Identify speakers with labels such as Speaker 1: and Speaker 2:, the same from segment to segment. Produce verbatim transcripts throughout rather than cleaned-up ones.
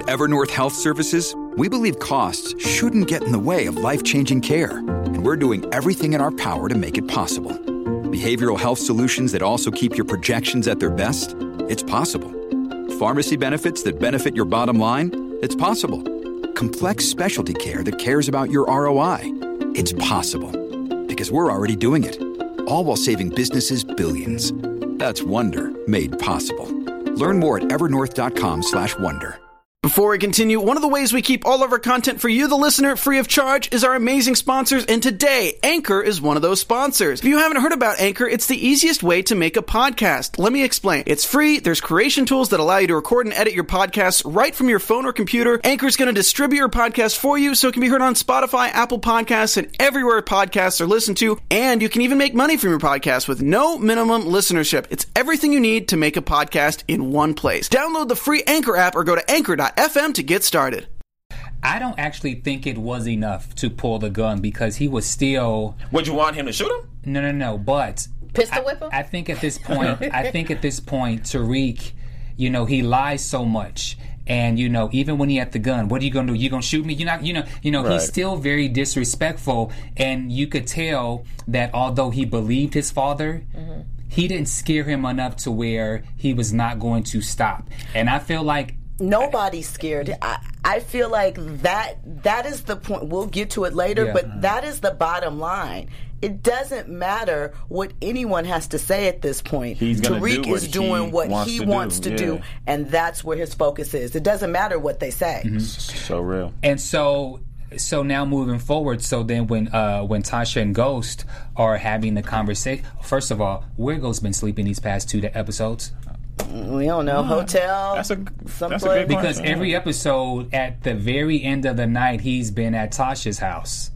Speaker 1: At Evernorth Health Services, we believe costs shouldn't get in the way of life-changing care, and we're doing everything in our power to make it possible. Behavioral health solutions that also keep your projections at their best? It's possible. Pharmacy benefits that benefit your bottom line? It's possible. Complex specialty care that cares about your R O I? It's possible. Because we're already doing it. All while saving businesses billions. That's Wonder made possible. Learn more at evernorth.com slash wonder.
Speaker 2: Before we continue, one of the ways we keep all of our content for you, the listener, free of charge is our amazing sponsors, and today, Anchor is one of those sponsors. If you haven't heard about Anchor, it's the easiest way to make a podcast. Let me explain. It's free, there's creation tools that allow you to record and edit your podcasts right from your phone or computer. Anchor's going to distribute your podcast for you so it can be heard on Spotify, Apple Podcasts, and everywhere podcasts are listened to, and you can even make money from your podcast with no minimum listenership. It's everything you need to make a podcast in one place. Download the free Anchor app or go to anchor dot f m to get started.
Speaker 3: I don't actually think it was enough to pull the gun because he was still...
Speaker 4: Would you want him to shoot him?
Speaker 3: No, no, no, but...
Speaker 5: Pistol whip him?
Speaker 3: I, I think at this point, I think at this point, Tariq, you know, he lies so much. And, you know, even when he had the gun, what are you going to do? You going to shoot me? You're not, you know, you know, right. He's still very disrespectful. And you could tell that although he believed his father, mm-hmm. he didn't scare him enough to where he was not going to stop. And I feel like
Speaker 6: nobody's scared. I, I feel like that that is the point. We'll get to it later, yeah. but that is the bottom line. It doesn't matter what anyone has to say at this point.
Speaker 4: He's
Speaker 6: Tariq
Speaker 4: do
Speaker 6: is doing what
Speaker 4: wants
Speaker 6: he
Speaker 4: to
Speaker 6: wants
Speaker 4: do.
Speaker 6: to
Speaker 4: Yeah.
Speaker 6: do, and that's where his focus is. It doesn't matter what they say.
Speaker 4: Mm-hmm. So real.
Speaker 3: And so... So now moving forward, so then when uh, when Tasha and Ghost are having the conversation, first of all, where Ghost been sleeping these past two episodes?
Speaker 6: We don't know. Hotel.
Speaker 4: That's a,
Speaker 6: someplace.
Speaker 4: that's a good
Speaker 3: Because
Speaker 4: question.
Speaker 3: every episode, at the very end of the night, he's been at Tasha's house.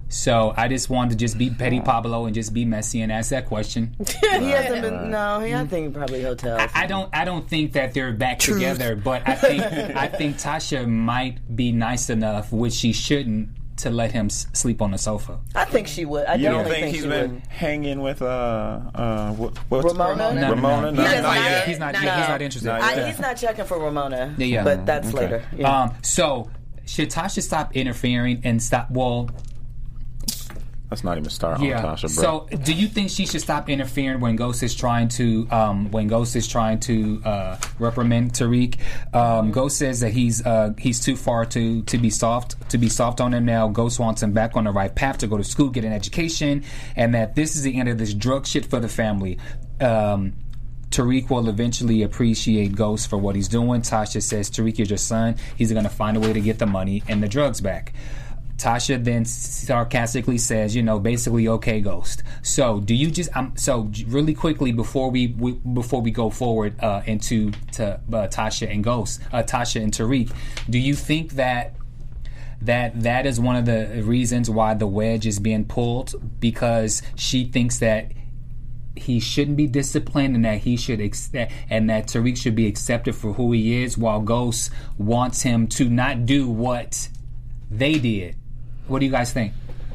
Speaker 3: So I just wanted to just be Petty Pablo and just be messy and ask that question.
Speaker 6: he hasn't been. No, he, I think probably hotel.
Speaker 3: I, I don't. I don't think that they're back
Speaker 6: Truth.
Speaker 3: together. But I think I think Tasha might be nice enough, which she shouldn't, to let him s- sleep on the sofa.
Speaker 6: I think she would. I
Speaker 4: you
Speaker 6: definitely
Speaker 4: don't think,
Speaker 6: think
Speaker 4: he's
Speaker 6: she
Speaker 4: been
Speaker 6: would.
Speaker 4: hanging with uh uh what, what's
Speaker 6: Ramona?
Speaker 3: No,
Speaker 4: Ramona?
Speaker 3: no, no.
Speaker 6: He
Speaker 3: no,
Speaker 6: does
Speaker 3: no,
Speaker 6: not-
Speaker 3: he's not.
Speaker 6: no.
Speaker 3: He's not interested.
Speaker 4: Not
Speaker 6: I,
Speaker 4: yet.
Speaker 6: he's not checking for Ramona.
Speaker 3: Yeah, yeah.
Speaker 6: But that's
Speaker 4: Okay.
Speaker 6: later. Yeah.
Speaker 3: Um. So should Tasha stop interfering and stop? Well.
Speaker 4: Let's not even start
Speaker 3: Yeah.
Speaker 4: on Tasha, bro.
Speaker 3: So, do you think she should stop interfering when Ghost is trying to um, when Ghost is trying to uh, reprimand Tariq? Um, Ghost says that he's uh, he's too far to, to be soft to be soft on him now. Ghost wants him back on the right path to go to school, get an education, and that this is the end of this drug shit for the family. Um, Tariq will eventually appreciate Ghost for what he's doing. Tasha says Tariq is your son. He's going to find a way to get the money and the drugs back. Tasha then sarcastically says, you know, basically, okay, Ghost. So, do you just um, so really quickly before we, we before we go forward uh, into to uh, Tasha and Ghost, uh, Tasha and Tariq, do you think that that that is one of the reasons why the wedge is being pulled, because she thinks that he shouldn't be disciplined and that he should ex- and that Tariq should be accepted for who he is, while Ghost wants him to not do what they did? What do you guys think?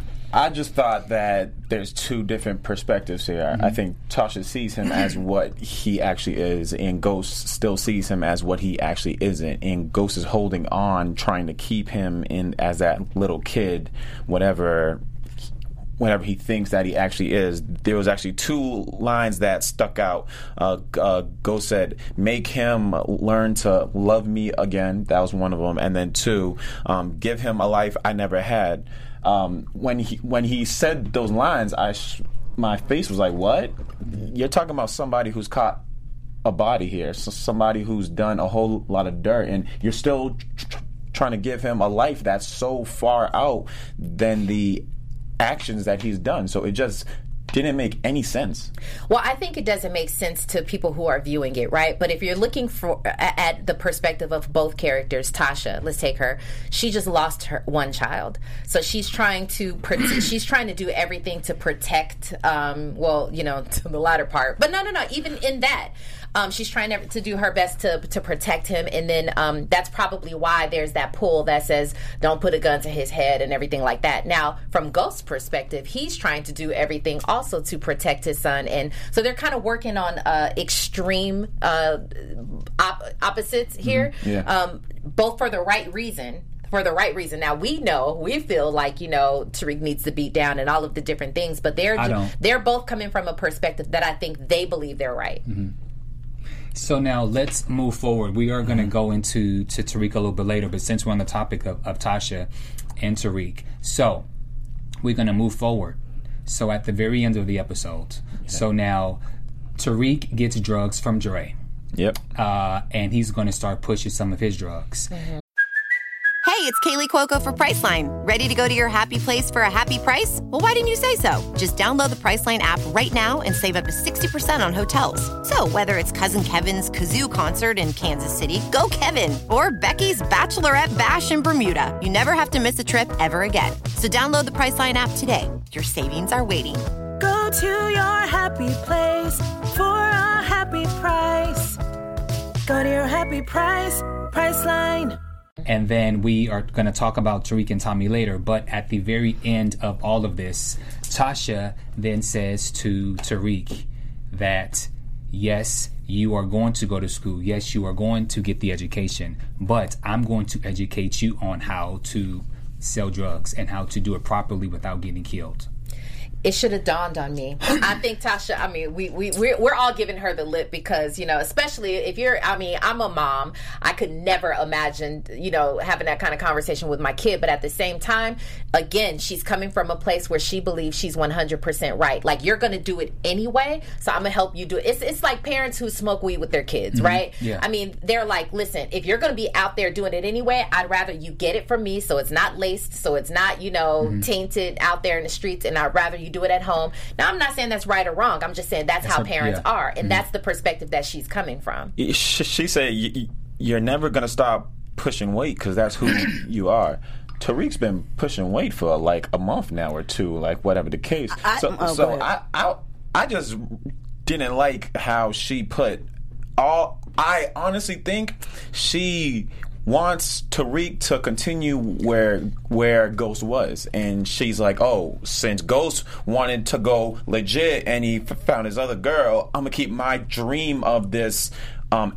Speaker 4: I just thought that there's two different perspectives here. Mm-hmm. I think Tasha sees him as what he actually is, and Ghost still sees him as what he actually isn't. And Ghost is holding on, trying to keep him in as that little kid, whatever whatever he thinks that he actually is. There was actually two lines that stuck out. Uh, uh, Ghost said, make him learn to love me again. That was one of them. And then two, um, give him a life I never had. Um, when he when he said those lines, I sh- my face was like, what? You're talking about somebody who's caught a body here, so somebody who's done a whole lot of dirt, and you're still tr- trying to give him a life that's so far out than the actions that he's done. So it just didn't make any sense.
Speaker 5: Well, I think it doesn't make sense to people who are viewing it, right? But if you're looking for at the perspective of both characters, Tasha, let's take her. She just lost her one child, so she's trying to she's trying to do everything to protect. Um, well, you know, to the latter part, but no, no, no. Even in that. Um, she's trying to, to do her best to to protect him, and then um, that's probably why there's that pull that says don't put a gun to his head and everything like that. Now, from Ghost's perspective, he's trying to do everything also also to protect his son. And so they're kind of working on uh, extreme uh, op- opposites here,
Speaker 4: mm-hmm. yeah.
Speaker 5: um, both for the right reason. For the right reason. Now we know, we feel like, you know, Tariq needs to beat down and all of the different things, but they're they're both coming from a perspective that I think they believe they're right.
Speaker 3: Mm-hmm. So now let's move forward. We are going to go into to Tariq a little bit later, but since we're on the topic of, of Tasha and Tariq, so we're going to move forward. So at the very end of the episode, yeah. so now Tariq gets drugs from Dre.
Speaker 4: Yep.
Speaker 3: Uh, and he's going to start pushing some of his drugs.
Speaker 7: Mm-hmm. Hey, it's Kaylee Cuoco for Priceline. Ready to go to your happy place for a happy price? Well, why didn't you say so? Just download the Priceline app right now and save up to sixty percent on hotels. So whether it's Cousin Kevin's Kazoo Concert in Kansas City, go Kevin, or Becky's Bachelorette Bash in Bermuda, you never have to miss a trip ever again. So download the Priceline app today. Your savings are waiting.
Speaker 8: Go to your happy place for a happy price. Go to your happy price, Priceline.
Speaker 3: And then we are going to talk about Tariq and Tommy later. But at the very end of all of this, Tasha then says to Tariq that, yes, you are going to go to school. Yes, you are going to get the education. But I'm going to educate you on how to sell drugs and how to do it properly without getting killed.
Speaker 5: It should have dawned on me. I think Tasha, I mean, we, we, we're, we're all giving her the lip because, you know, especially if you're, I mean, I'm a mom. I could never imagine, you know, having that kind of conversation with my kid. But at the same time, again, she's coming from a place where she believes she's one hundred percent right. Like, you're going to do it anyway, so I'm going to help you do it. It's, it's like parents who smoke weed with their kids, mm-hmm. right?
Speaker 3: Yeah.
Speaker 5: I mean, they're like, listen, if you're going to be out there doing it anyway, I'd rather you get it from me so it's not laced, so it's not, you know, mm-hmm. tainted out there in the streets, and I'd rather you do it at home. Now, I'm not saying that's right or wrong. I'm just saying that's, that's how a, parents yeah. are, and mm-hmm. that's the perspective that she's coming from.
Speaker 4: She, she said, you're never going to stop pushing weight because that's who you are. Tariq's been pushing weight for like a month now or two, like whatever the case.
Speaker 6: I,
Speaker 4: so
Speaker 6: oh,
Speaker 4: so I, I, I just didn't like how she put all. I honestly think she wants Tariq to continue where where Ghost was, and she's like, oh, since Ghost wanted to go legit and he f- found his other girl, I'm gonna keep my dream of this um,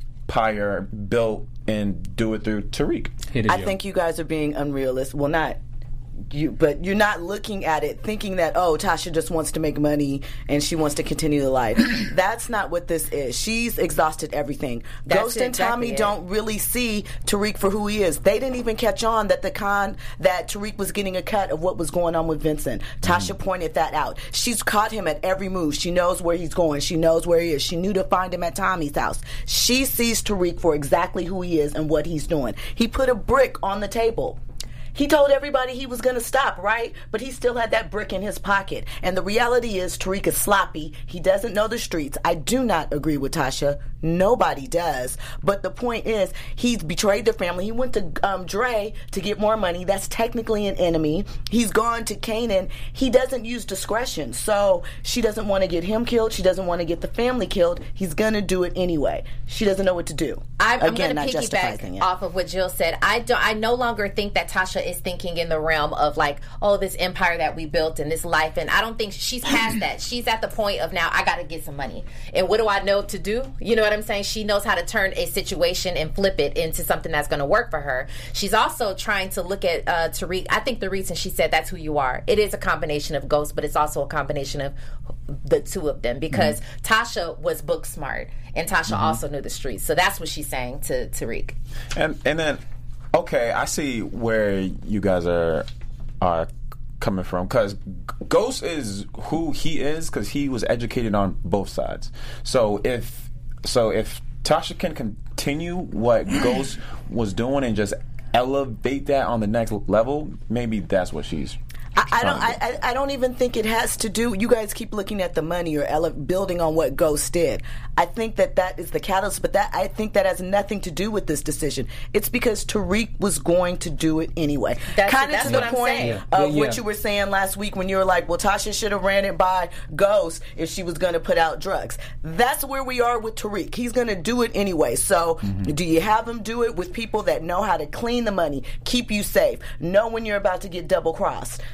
Speaker 4: empire built and do it through Tariq.
Speaker 6: I you. think you guys are being unrealistic. Well, not you, but you're not looking at it thinking that, oh, Tasha just wants to make money and she wants to continue the life. That's not what this is. She's exhausted everything.
Speaker 5: That's
Speaker 6: Ghost and
Speaker 5: exactly
Speaker 6: Tommy
Speaker 5: it.
Speaker 6: don't really see Tariq for who he is. They didn't even catch on that the con that Tariq was getting a cut of what was going on with Vincent. Tasha mm. pointed that out. She's caught him at every move. She knows where he's going. She knows where he is. She knew to find him at Tommy's house. She sees Tariq for exactly who he is and what he's doing. He put a brick on the table. He told everybody he was going to stop, right? But he still had that brick in his pocket. And the reality is Tariq is sloppy. He doesn't know the streets. I do not agree with Tasha. Nobody does. But the point is, he's betrayed the family. He went to um, Dre to get more money. That's technically an enemy. He's gone to Canaan. He doesn't use discretion. So she doesn't want to get him killed. She doesn't want to get the family killed. He's going to do it anyway. She doesn't know what to do.
Speaker 5: I'm,
Speaker 6: Again,
Speaker 5: I'm going to piggyback off of what Jill said. I, don't, I no longer think that Tasha is thinking in the realm of like, oh, this empire that we built and this life. And I don't think she's past that. She's at the point of now, I got to get some money. And what do I know to do? You know what I'm saying? She knows how to turn a situation and flip it into something that's going to work for her. She's also trying to look at uh, Tariq. I think the reason she said that's who you are, it is a combination of Ghost, but it's also a combination of the two of them because mm-hmm. Tasha was book smart and Tasha mm-hmm. also knew the streets. So that's what she's saying to Tariq.
Speaker 4: And and then, okay, I see where you guys are are coming from because Ghost is who he is because he was educated on both sides. So if so if Tasha can continue what Ghost was doing and just elevate that on the next level, maybe that's what she's
Speaker 6: I, I don't. I, I don't even think it has to do. You guys keep looking at the money or ele- building on what Ghost did. I think that that is the catalyst, but that I think that has nothing to do with this decision. It's because Tariq was going to do it anyway. Kind of to the point
Speaker 3: yeah.
Speaker 6: of
Speaker 3: yeah.
Speaker 6: what you were saying last week when you were like, "Well, Tasha should have ran it by Ghost if she was going to put out drugs." That's where we are with Tariq. He's going to do it anyway. So, mm-hmm. do you have him do it with people that know how to clean the money, keep you safe, know when you're about to get double crossed?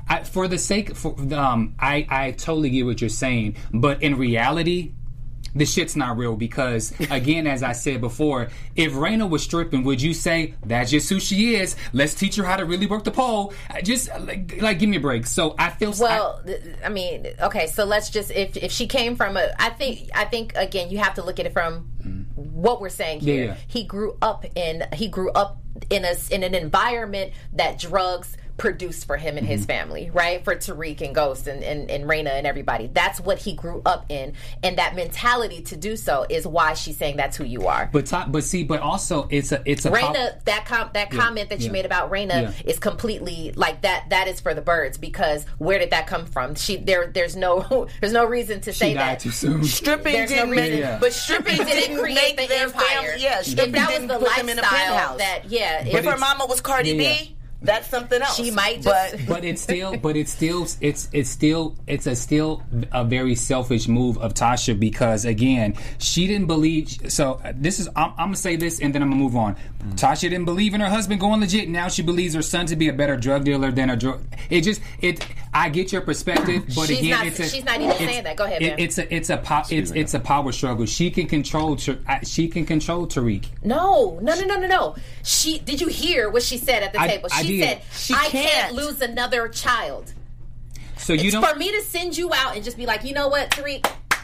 Speaker 3: I, for the sake, for um, I I totally get what you're saying, but in reality, the shit's not real because, again, as I said before, if Raina was stripping, would you say, that's just who she is, let's teach her how to really work the pole? Just, like, like give me a break. So I feel...
Speaker 5: Well, I, I mean, okay, so let's just, if if she came from a... I think, I think again, you have to look at it from mm-hmm. what we're saying here. Yeah. He grew up in, he grew up in a, in an environment that drugs... produced for him and his mm-hmm. family, right? For Tariq and Ghost and, and, and Raina and everybody. That's what he grew up in. And that mentality to do so is why she's saying that's who you are.
Speaker 3: But ta- but see, but also it's a it's a
Speaker 5: Raina, pop- that com- that yeah. comment that yeah. you made about Raina yeah. is completely like that that is for the birds because where did that come from? She there there's no there's no reason to say
Speaker 3: she died
Speaker 5: that.
Speaker 3: Too soon.
Speaker 6: Stripping
Speaker 5: there's
Speaker 6: didn't
Speaker 5: no
Speaker 6: make
Speaker 5: yeah.
Speaker 6: but stripping didn't create the
Speaker 5: their
Speaker 6: empire.
Speaker 5: Family.
Speaker 6: Yeah, stripping
Speaker 5: if that
Speaker 6: didn't
Speaker 5: was the
Speaker 6: put them in a
Speaker 5: lifestyle
Speaker 6: penthouse.
Speaker 5: that yeah,
Speaker 6: if her mama was Cardi
Speaker 3: yeah.
Speaker 6: B, that's something else.
Speaker 5: She might, just,
Speaker 6: but
Speaker 3: but it's still, but it's still, it's it's still, it's a still a very selfish move of Tasha because again, she didn't believe. So this is, I'm, I'm gonna say this and then I'm gonna move on. Mm. Tasha didn't believe in her husband going legit. Now she believes her son to be a better drug dealer than a drug. It just, it. I get your perspective, but
Speaker 5: she's
Speaker 3: again,
Speaker 5: not,
Speaker 3: it's a,
Speaker 5: she's not even saying that. Go ahead,
Speaker 3: it, it's a, it's a, po- it's it's a power struggle. She can control, she can control Tariq.
Speaker 5: No, no, no, no, no, no. She did you hear what she said at the
Speaker 3: I,
Speaker 5: table? She
Speaker 3: I did.
Speaker 5: said,
Speaker 6: she
Speaker 5: "I
Speaker 6: can't.
Speaker 5: can't lose another child."
Speaker 3: So you
Speaker 5: it's
Speaker 3: don't
Speaker 5: for me to send you out and just be like, you know what, Tariq.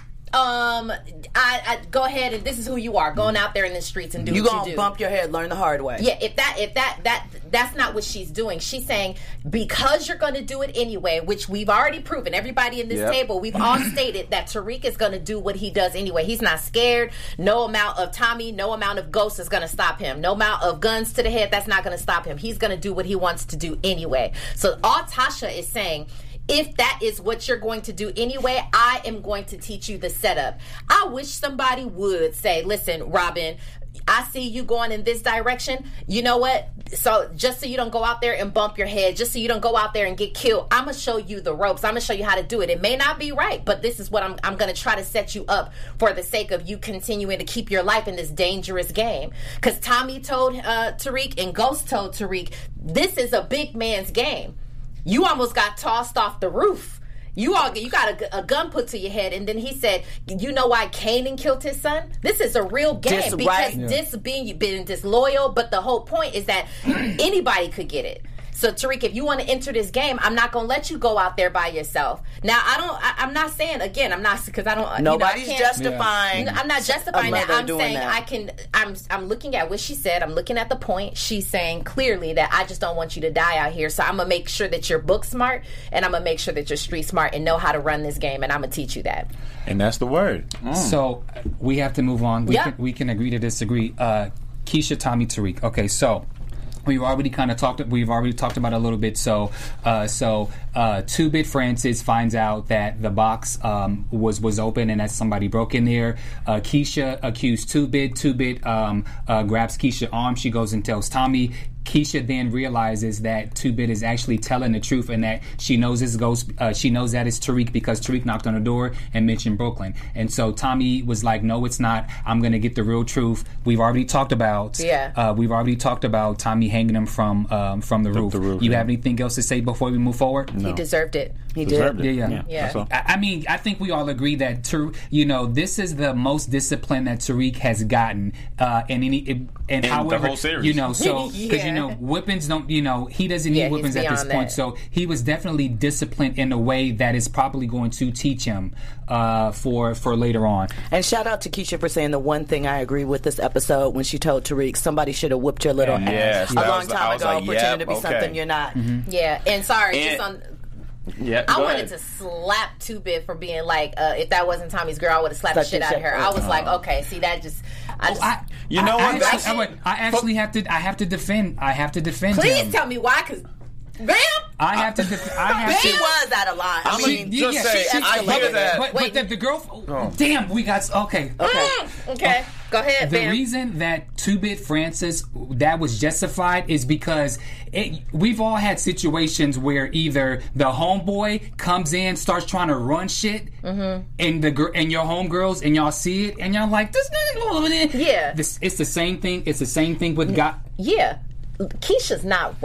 Speaker 5: Um, I, I go ahead and this is who you are, going out there in the streets and do
Speaker 6: you
Speaker 5: what
Speaker 6: gonna
Speaker 5: you do.
Speaker 6: Bump your head, learn the hard way.
Speaker 5: Yeah, if that, if that, that, that's not what she's doing. She's saying because you're going to do it anyway, which we've already proven. Everybody in this
Speaker 4: yep.
Speaker 5: table, we've all stated that Tariq is going to do what he does anyway. He's not scared. No amount of Tommy, no amount of Ghost is going to stop him. No amount of guns to the head, that's not going to stop him. He's going to do what he wants to do anyway. So all Tasha is saying, if that is what you're going to do anyway, I am going to teach you the setup. I wish somebody would say, listen, Robin, I see you going in this direction. You know what? So just so you don't go out there and bump your head, just so you don't go out there and get killed, I'm going to show you the ropes. I'm going to show you how to do it. It may not be right, but this is what I'm, I'm going to try to set you up for the sake of you continuing to keep your life in this dangerous game. Because Tommy told uh, Tariq and Ghost told Tariq, this is a big man's game. You almost got tossed off the roof. You all, you got a, a gun put to your head, and then he said, "You know why Kanan killed his son? This is a real game
Speaker 6: Dis-
Speaker 5: because
Speaker 6: right.
Speaker 5: yeah. this being being disloyal. But the whole point is that anybody could get it." So Tariq, if you want to enter this game, I'm not going to let you go out there by yourself. Now, I don't. I, I'm not saying again. I'm not because I don't.
Speaker 6: Nobody's
Speaker 5: you know, I
Speaker 6: justifying.
Speaker 5: I'm not justifying that. I'm saying
Speaker 6: that.
Speaker 5: I can. I'm. I'm looking at what she said. I'm looking at the point. She's saying clearly that I just don't want you to die out here. So I'm gonna make sure that you're book smart, and I'm gonna make sure that you're street smart and know how to run this game, and I'm gonna teach you that.
Speaker 4: And that's the word. Mm.
Speaker 3: So we have to move on. We
Speaker 5: yeah.
Speaker 3: can we can agree to disagree. Uh, Keisha, Tommy, Tariq. Okay, so. We've already kind of talked. We've already talked about it a little bit. So, uh, so uh, Two Bit Francis finds out that the box um, was was open and that somebody broke in there. Uh, Keisha accused Two Bit. Two Bit um, uh, grabs Keisha's arm. She goes and tells Tommy. Keisha then realizes that Two Bit is actually telling the truth and that she knows this ghost. Uh, she knows that it's Tariq because Tariq knocked on the door and mentioned Brooklyn. And so Tommy was like, "No, it's not. I'm going to get the real truth." We've already talked about.
Speaker 5: Yeah.
Speaker 3: Uh, we've already talked about Tommy hanging him from um, from the, the roof. The roof. You yeah. have anything else to say before we move forward?
Speaker 5: No. He deserved it.
Speaker 6: He
Speaker 4: deserved
Speaker 6: did.
Speaker 4: It.
Speaker 3: Yeah, yeah.
Speaker 5: yeah.
Speaker 3: yeah. I, I mean, I think we all agree that Tar- you know this is the most discipline that Tariq has gotten uh, in any in,
Speaker 4: in
Speaker 3: however
Speaker 4: the whole series.
Speaker 3: You know, so because
Speaker 5: yeah.
Speaker 3: you know whippings don't. You know, he doesn't need
Speaker 5: yeah,
Speaker 3: whippings at this
Speaker 5: that.
Speaker 3: point. So he was definitely disciplined in a way that is probably going to teach him uh, for for later on.
Speaker 6: And shout out to Keisha for saying the one thing I agree with this episode when she told Tariq somebody should have whooped your little
Speaker 4: yeah,
Speaker 6: ass
Speaker 4: yes,
Speaker 6: a long
Speaker 4: was,
Speaker 6: time ago,
Speaker 4: like,
Speaker 6: pretending
Speaker 4: yep,
Speaker 6: to be
Speaker 4: okay.
Speaker 6: something you're not.
Speaker 3: Mm-hmm.
Speaker 5: Yeah, and sorry,
Speaker 4: and,
Speaker 5: just on.
Speaker 4: Yeah,
Speaker 5: I wanted
Speaker 4: ahead.
Speaker 5: to slap Two Bit for being like, uh, if that wasn't Tommy's girl, I would have slapped the
Speaker 6: Slap
Speaker 5: shit
Speaker 6: the
Speaker 5: out of
Speaker 6: shit
Speaker 5: her.
Speaker 6: out.
Speaker 5: I was like, okay, see that just, I just.
Speaker 3: Oh, I,
Speaker 4: You know
Speaker 3: I,
Speaker 4: what?
Speaker 3: I,
Speaker 4: That's-
Speaker 3: I, I, I actually have to. I have to defend. I have to defend
Speaker 5: please
Speaker 3: him.
Speaker 5: tell me why, because, bam.
Speaker 3: I have to. Def- I have
Speaker 6: She
Speaker 3: to.
Speaker 6: was out of line. I
Speaker 4: I'm
Speaker 6: mean,
Speaker 4: just
Speaker 3: yeah,
Speaker 4: say,
Speaker 3: she-
Speaker 4: I
Speaker 3: but-
Speaker 4: hear that.
Speaker 3: But,
Speaker 5: Wait.
Speaker 3: but the, the girl. Oh. Damn, we got okay.
Speaker 6: okay.
Speaker 5: Mm, okay, go ahead,
Speaker 3: The
Speaker 5: bam.
Speaker 3: reason that Two Bit Francis that was justified is because it, we've all had situations where either the homeboy comes in, starts trying to run shit, mm-hmm. and the gr- and your homegirls and y'all see it, and y'all like this.
Speaker 5: Yeah.
Speaker 3: This it's the same thing. It's the same thing with God.
Speaker 5: Yeah, Keisha's not right.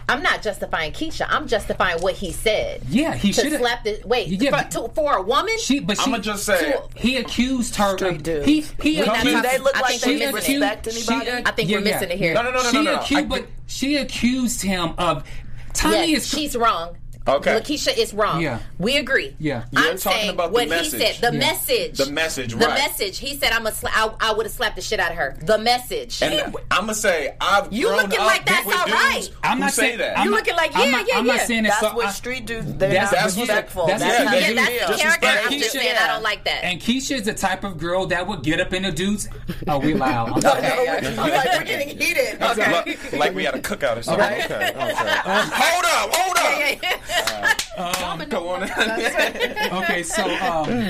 Speaker 5: I'm not justifying Keisha. I'm justifying what he said.
Speaker 3: Yeah, he should have
Speaker 5: slapped it. Wait,
Speaker 3: yeah,
Speaker 5: for, to, for a woman?
Speaker 3: She, but she,
Speaker 4: I'm gonna just say
Speaker 5: to,
Speaker 3: he accused her.
Speaker 6: Straight dude.
Speaker 3: He he
Speaker 5: We're not
Speaker 3: accused.
Speaker 6: Do they look
Speaker 5: I
Speaker 6: like
Speaker 5: think
Speaker 6: they
Speaker 5: we're missing
Speaker 6: respect
Speaker 5: it.
Speaker 6: anybody?
Speaker 5: I think
Speaker 3: yeah,
Speaker 5: we're missing
Speaker 3: yeah.
Speaker 5: it here.
Speaker 4: No, no, no, no,
Speaker 3: she
Speaker 4: no, no.
Speaker 3: Accused,
Speaker 4: I,
Speaker 3: but she accused him of. Tommy
Speaker 5: Yes,
Speaker 3: is.
Speaker 5: she's wrong.
Speaker 4: Okay.
Speaker 5: Lakeisha is wrong.
Speaker 3: Yeah.
Speaker 5: We agree.
Speaker 3: Yeah.
Speaker 4: You're
Speaker 5: I'm
Speaker 4: talking
Speaker 5: saying
Speaker 4: about the
Speaker 5: what
Speaker 4: message.
Speaker 5: he said. The
Speaker 3: Yeah.
Speaker 5: message.
Speaker 4: The message,
Speaker 5: The
Speaker 4: right.
Speaker 5: message. He said, I'm a sla- I, I would have slapped the shit out of her. The message.
Speaker 4: And I'm gonna say I've
Speaker 5: You
Speaker 4: grown
Speaker 5: looking
Speaker 4: up
Speaker 5: like that's
Speaker 4: with
Speaker 5: all
Speaker 4: dudes
Speaker 5: right.
Speaker 3: I'm
Speaker 4: who
Speaker 3: not
Speaker 4: say
Speaker 3: saying
Speaker 4: that.
Speaker 3: I'm
Speaker 5: You
Speaker 3: not-
Speaker 5: looking like,
Speaker 3: I'm
Speaker 5: yeah,
Speaker 3: not,
Speaker 5: yeah,
Speaker 3: I'm not
Speaker 5: yeah.
Speaker 3: saying that.
Speaker 6: That's
Speaker 3: so
Speaker 6: what
Speaker 3: I-
Speaker 6: street dudes. They're
Speaker 3: That's-
Speaker 6: not
Speaker 3: that's what-
Speaker 6: respectful.
Speaker 3: that's
Speaker 6: That's,
Speaker 3: what-
Speaker 6: how
Speaker 3: yeah,
Speaker 6: they
Speaker 5: that's
Speaker 6: feel.
Speaker 5: the character.
Speaker 3: And
Speaker 5: I'm just
Speaker 3: Keisha-
Speaker 5: saying I don't like that.
Speaker 3: And Keisha is the type of girl that would get up in the dudes. Oh, we loud. I'm
Speaker 6: No,
Speaker 3: sorry.
Speaker 6: no, we're, I'm like, we're getting heated. Okay.
Speaker 4: Like, like we had a cookout or something. Okay. okay. Hold up, hold up.
Speaker 5: Yeah, yeah, yeah.
Speaker 3: Um,
Speaker 4: Go on.
Speaker 3: okay, so um,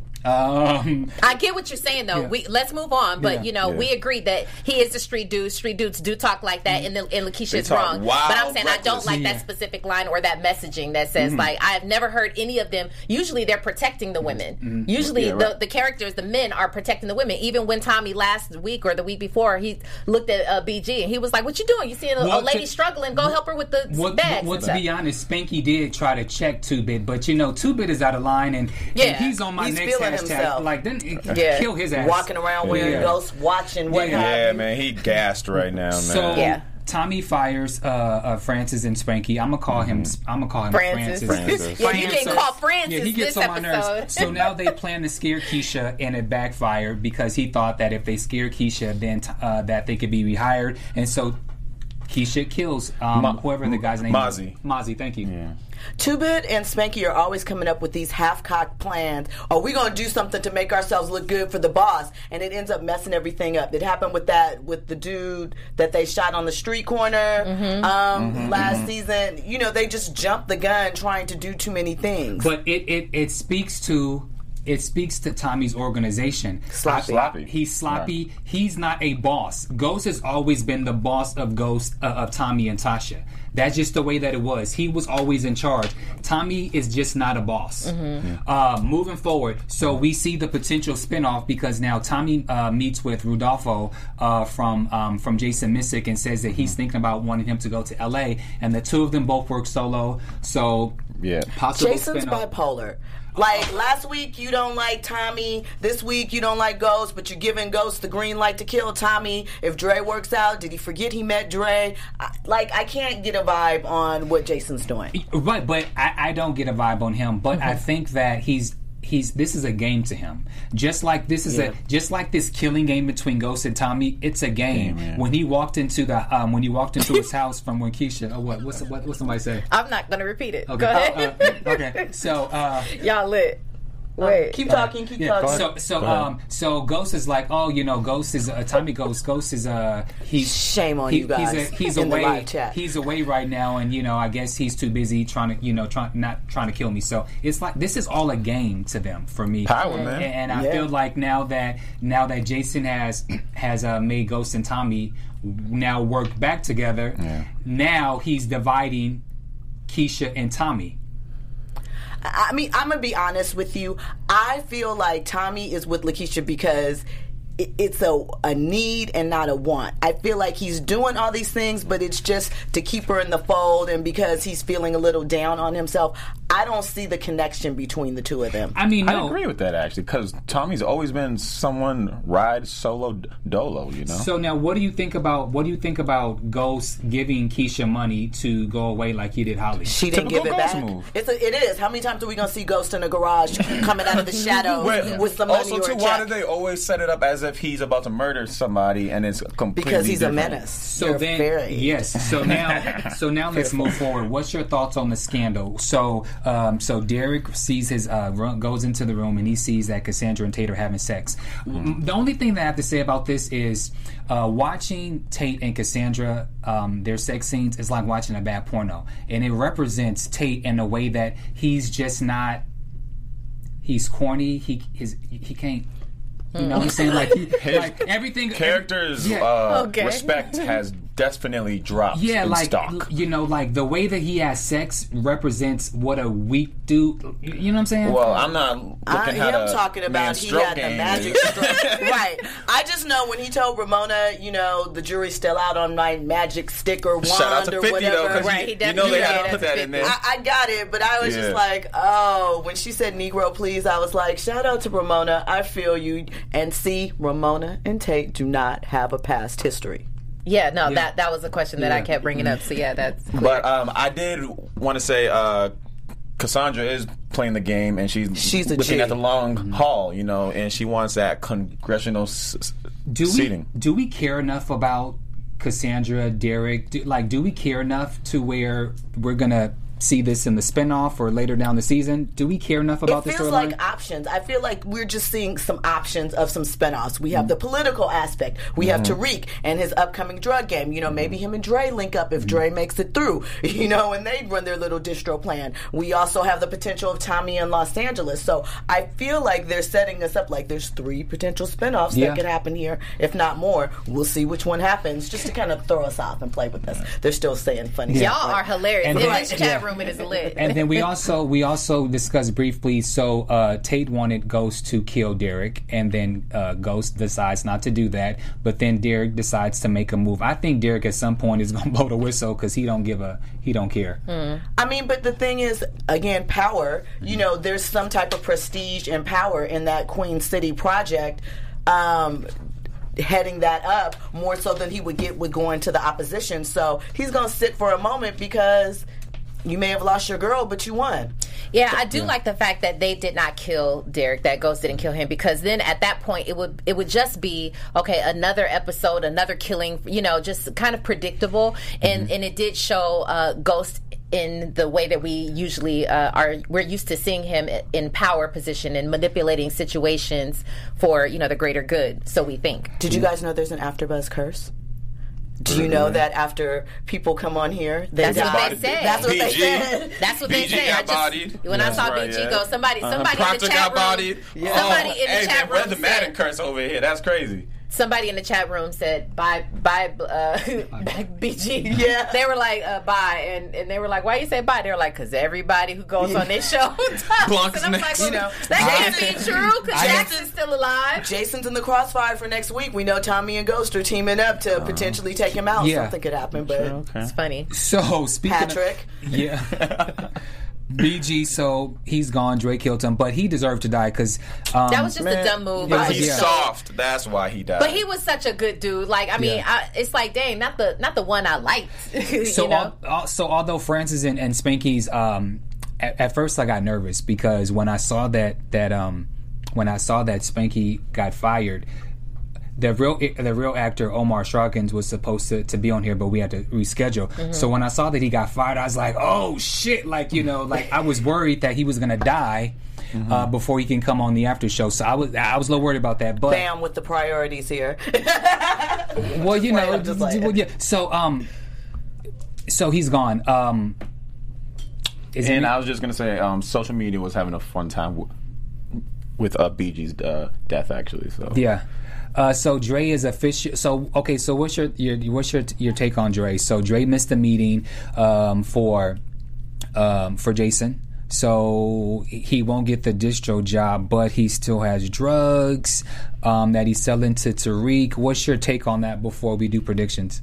Speaker 3: um,
Speaker 5: I get what you're saying, though.
Speaker 3: Yeah.
Speaker 5: We let's move on, but
Speaker 3: Yeah.
Speaker 5: you know,
Speaker 4: Yeah.
Speaker 5: we agree that he is a street dude. Street dudes do talk like that, and, the, and Lakeisha
Speaker 4: They
Speaker 5: is
Speaker 4: talk
Speaker 5: wrong.
Speaker 4: wild,
Speaker 5: But I'm saying I don't
Speaker 4: reckless.
Speaker 5: like
Speaker 3: Yeah.
Speaker 5: that specific line or that messaging that says like I've never heard any of them. Usually, they're protecting the women. Usually,
Speaker 4: Yeah,
Speaker 5: the
Speaker 4: right.
Speaker 5: the characters, the men, are protecting the women. Even when Tommy last week or the week before, he looked at uh, B G and he was like, "What you doing? You seeing a,
Speaker 3: Well,
Speaker 5: a lady
Speaker 3: to-
Speaker 5: struggling? Go help her with the
Speaker 3: Well,
Speaker 5: bags."
Speaker 3: well
Speaker 5: and
Speaker 3: to
Speaker 5: stuff."
Speaker 3: be honest, Spanky did try to check Two Bit, but you know, Two Bit is out of line, and,
Speaker 5: Yeah.
Speaker 3: and he's on my
Speaker 6: He's
Speaker 3: next
Speaker 6: feeling
Speaker 3: hashtag.
Speaker 6: himself.
Speaker 3: Like, then
Speaker 5: Yeah.
Speaker 3: kill his ass.
Speaker 6: Walking around wearing
Speaker 3: Yeah.
Speaker 6: ghosts, watching what
Speaker 3: Yeah.
Speaker 6: have
Speaker 4: Yeah,
Speaker 6: you.
Speaker 4: man, he gassed right now, man.
Speaker 3: So
Speaker 5: Yeah.
Speaker 3: Tommy fires uh, uh, Francis and Spanky. I'm gonna call him. I'm gonna call him
Speaker 5: Francis.
Speaker 3: Francis.
Speaker 4: Francis.
Speaker 5: Yeah, you getting called Francis
Speaker 3: Yeah, he gets
Speaker 5: this
Speaker 3: on my
Speaker 5: episode.
Speaker 3: nerves. So now they plan to scare Keisha, and it backfired because he thought that if they scare Keisha, then uh, that they could be rehired, and so Keisha kills um,
Speaker 4: Ma-
Speaker 3: whoever the guy's name
Speaker 4: Mozzie.
Speaker 3: is. Mozzie, thank you.
Speaker 4: Yeah.
Speaker 6: Two-Bit and Spanky are always coming up with these half-cocked plans. Are we going to do something to make ourselves look good for the boss? And it ends up messing everything up. It happened with that with the dude that they shot on the street corner
Speaker 5: Mm-hmm.
Speaker 6: um,
Speaker 4: Mm-hmm,
Speaker 6: last season. You know, they just jumped the gun trying to do too many things.
Speaker 3: But it, it, it speaks to it speaks to Tommy's organization.
Speaker 6: Sloppy.
Speaker 4: Sloppy.
Speaker 3: He's sloppy. He's not a boss. Ghost has always been the boss of Ghost uh, of Tommy and Tasha. That's just the way that it was. He was always in charge. Tommy is just not a boss.
Speaker 5: Mm-hmm.
Speaker 3: Uh, moving forward, so we see the potential spinoff because now Tommy uh, meets with Rudolfo uh, from um, from Jason Missick and says that he's thinking about wanting him to go to L A. And the two of them both work solo. So
Speaker 4: Yeah.
Speaker 3: possible
Speaker 6: Jason's
Speaker 3: spinoff.
Speaker 6: bipolar. Like last week you don't like Tommy, this week you don't like Ghost, but you're giving Ghost the green light to kill Tommy. If Dre works out, did he forget he met Dre? I, like I can't get a vibe on what Jason's doing.
Speaker 3: Right, but I, I don't get a vibe on him. But I think that he's he's this is a game to him. Just like this is
Speaker 6: Yeah.
Speaker 3: a just like this killing game between Ghost and Tommy. It's a game.
Speaker 4: Yeah,
Speaker 3: when he walked into the um, when he walked into his house from when Keisha. Oh, what what's what what's somebody say?
Speaker 5: I'm not gonna repeat it.
Speaker 3: Okay.
Speaker 5: Go ahead.
Speaker 3: Uh, uh, okay. So. Uh,
Speaker 5: Y'all lit. Wait.
Speaker 6: Keep talking, keep
Speaker 3: Yeah,
Speaker 6: talking.
Speaker 3: so so um so Ghost is like, oh, you know, Ghost is uh, Tommy Ghost. Ghost is uh he's
Speaker 6: Shame on
Speaker 3: he-
Speaker 6: you guys
Speaker 3: He's a, he's
Speaker 6: in the
Speaker 3: away.
Speaker 6: live chat.
Speaker 3: He's away right now, and you know, I guess he's too busy trying to you know trying not trying to kill me. So it's like this is all a game to them for me.
Speaker 4: Power, man.
Speaker 3: And, and I
Speaker 6: Yeah.
Speaker 3: feel like now that now that Jason has has uh, made Ghost and Tommy now work back together,
Speaker 4: Yeah.
Speaker 3: now he's dividing Keisha and Tommy.
Speaker 6: I mean, I'm gonna be honest with you. I feel like Tommy is with Lakeisha because it, it's a a need and not a want. I feel like he's doing all these things, but it's just to keep her in the fold, and because he's feeling a little down on himself. I don't see the connection between the two of them.
Speaker 3: I mean, no.
Speaker 4: I agree with that actually, because Tommy's always been someone ride solo d- dolo. You know.
Speaker 3: So now, what do you think about what do you think about Ghost giving Keisha money to go away like he did Holly?
Speaker 6: She didn't
Speaker 4: Typical
Speaker 6: give it
Speaker 4: Ghost
Speaker 6: back.
Speaker 4: move.
Speaker 6: It's a, it is. How many times are we gonna see Ghost in a garage coming out of the shadows
Speaker 4: Wait,
Speaker 6: with some money
Speaker 4: also,
Speaker 6: or
Speaker 4: too,
Speaker 6: a
Speaker 4: why
Speaker 6: check?
Speaker 4: do they always set it up as if he's about to murder somebody and it's completely
Speaker 6: Because he's a
Speaker 4: different?
Speaker 6: menace.
Speaker 3: So
Speaker 6: You're
Speaker 3: then,
Speaker 6: very-
Speaker 3: yes. So now, so now let's move forward. What's your thoughts on the scandal? So, um, so Derek sees his uh, run, goes into the room and he sees that Cassandra and Tate are having sex. Mm. The only thing that I have to say about this is uh, watching Tate and Cassandra um, their sex scenes is like watching a bad porno, and it represents Tate in a way that he's just not. He's corny. He is. He can't. You know what I'm saying? Like, he,
Speaker 4: His
Speaker 3: like everything.
Speaker 4: Characters
Speaker 3: Yeah.
Speaker 4: uh,
Speaker 5: Okay.
Speaker 4: respect has definitely dropped
Speaker 3: Yeah,
Speaker 4: in
Speaker 3: like
Speaker 4: stock.
Speaker 3: you know, like the way that he has sex represents what a weak dude. You know what I'm saying?
Speaker 4: Well, I'm not looking
Speaker 6: I
Speaker 4: how
Speaker 6: am
Speaker 4: the
Speaker 6: talking about
Speaker 4: man's
Speaker 6: he
Speaker 4: stroke
Speaker 6: had the
Speaker 4: game
Speaker 6: magic
Speaker 4: is.
Speaker 6: stroke. Right. I just know when he told Ramona, you know, the jury's still out on my magic stick or wand
Speaker 4: Shout out to
Speaker 6: or
Speaker 4: fifty
Speaker 6: whatever.
Speaker 4: though, because
Speaker 5: Right, he
Speaker 4: you, you know they
Speaker 5: definitely
Speaker 4: had to
Speaker 5: did
Speaker 4: put that in there.
Speaker 6: I, I got it, but I was
Speaker 4: Yeah.
Speaker 6: just like, oh, when she said Negro, please, I was like, shout out to Ramona. I feel you. And see, Ramona and Tate do not have a past history.
Speaker 5: Yeah, no, that that was a question that I
Speaker 3: Yeah.
Speaker 5: kept bringing up. So yeah, that's clear.
Speaker 4: But um, I did want to say uh, Cassandra is playing the game, and she's,
Speaker 6: She's a
Speaker 4: looking
Speaker 6: G.
Speaker 4: at the long haul, you know, and she wants that congressional s-
Speaker 3: do we
Speaker 4: seating.
Speaker 3: do we care enough about Cassandra, Derek? Do, like, do we care enough to where we're gonna see this in the spinoff or later down the season? Do we care enough about
Speaker 6: It
Speaker 3: this
Speaker 6: feels
Speaker 3: storyline?
Speaker 6: like options. I feel like we're just seeing some options of some spinoffs. We have the political aspect. We have Tariq and his upcoming drug game. You know, maybe him and Dre link up if Dre makes it through, you know, and they run their little distro plan. We also have the potential of Tommy in Los Angeles. So I feel like they're setting us up like there's three potential spinoffs
Speaker 3: Yeah.
Speaker 6: that could happen here, if not more. We'll see which one happens, just to kind of throw us off and play with us. They're still saying funny
Speaker 5: Y'all
Speaker 6: stuff.
Speaker 5: are hilarious.
Speaker 3: And
Speaker 5: In
Speaker 3: then-
Speaker 5: this chat
Speaker 3: yeah.
Speaker 5: room, it is lit.
Speaker 3: And then we also we also discussed briefly. So uh, Tate wanted Ghost to kill Derek, and then uh, Ghost decides not to do that. But then Derek decides to make a move. I think Derek at some point is going to blow the whistle because he don't give a he don't care.
Speaker 6: I mean, but the thing is, again, power. You know, there's some type of prestige and power in that Queen City project. Um, heading that up more so than he would get with going to the opposition. So he's going to sit for a moment because you may have lost your girl, but you won.
Speaker 5: Yeah, I do like the fact that they did not kill Derek, that Ghost didn't kill him, because then at that point it would it would just be, okay, another episode, another killing, you know, just kind of predictable. And
Speaker 3: Mm-hmm.
Speaker 5: and it did show uh, Ghost in the way that we usually uh, are, we're used to seeing him in power position and manipulating situations for, you know, the greater good, so we think.
Speaker 6: Did you guys know there's an AfterBuzz curse? Do you know that after people come on here, they
Speaker 5: That's
Speaker 6: die?
Speaker 5: what they say.
Speaker 6: That's what they
Speaker 4: B G.
Speaker 6: said.
Speaker 5: That's what they
Speaker 4: B G
Speaker 5: say.
Speaker 4: got
Speaker 5: I just,
Speaker 4: bodied.
Speaker 5: when I saw
Speaker 4: Right,
Speaker 5: B G
Speaker 4: yeah.
Speaker 5: go, somebody,
Speaker 4: Uh-huh.
Speaker 5: somebody in
Speaker 4: Proctor
Speaker 5: the chat
Speaker 4: got
Speaker 5: room,
Speaker 4: bodied.
Speaker 5: somebody
Speaker 4: Oh,
Speaker 5: in the
Speaker 4: hey,
Speaker 5: chat
Speaker 4: man,
Speaker 5: room
Speaker 4: where's the
Speaker 5: said-
Speaker 4: Madden curse over here? That's crazy.
Speaker 5: Somebody in the chat room said bye, bye, uh, B G.
Speaker 6: Yeah.
Speaker 5: They were like, uh, bye, and and they were like, why you say bye? They were like, because everybody who goes on this show dies.
Speaker 4: Blanca's
Speaker 5: And I'm like,
Speaker 4: next.
Speaker 5: well,
Speaker 6: You know,
Speaker 5: that can't be true because
Speaker 6: I-
Speaker 5: Jackson's still alive.
Speaker 6: Jason's in the crossfire for next week. We know Tommy and Ghost are teaming up to potentially take him out.
Speaker 3: Yeah.
Speaker 6: Something could happen, but
Speaker 4: Okay.
Speaker 5: It's funny.
Speaker 3: So speaking
Speaker 6: Patrick.
Speaker 3: of, yeah. B G, so he's gone. Dre killed him, but he deserved to die because um,
Speaker 5: That was just
Speaker 4: Man,
Speaker 5: a dumb move.
Speaker 3: yeah,
Speaker 5: I was
Speaker 4: He's
Speaker 3: yeah.
Speaker 5: so-
Speaker 4: soft. That's why he died.
Speaker 5: But he was such a good dude. Like, I mean,
Speaker 3: Yeah.
Speaker 5: I, it's like, dang, not the not the one I liked.
Speaker 3: So,
Speaker 5: you know?
Speaker 3: al- al- so although Francis and, and Spanky's, um, at, at first I got nervous because when I saw that that um, when I saw that Spanky got fired, the real the real actor Omar Sharkins was supposed to, to be on here, but we had to reschedule.
Speaker 5: Mm-hmm.
Speaker 3: So when I saw that he got fired, I was like, oh shit! Like you know, like I was worried that he was gonna die. Uh, before he can come on the after show, so I was I was a little worried about that. But
Speaker 6: bam with the priorities here.
Speaker 3: well, you know,
Speaker 6: I'm just like-
Speaker 3: well, yeah. So um, so he's gone. Um, is
Speaker 4: And
Speaker 3: it-
Speaker 4: I was just gonna say, um, social media was having a fun time w- with uh, B G's uh, death, actually. So
Speaker 3: Yeah. Uh, so Dre is official. So okay. So what's your, your what's your your take on Dre? So Dre missed the meeting um, for um, for Jason. So he won't get the distro job, but he still has drugs um, that he's selling to Tariq. What's your take on that before we do predictions?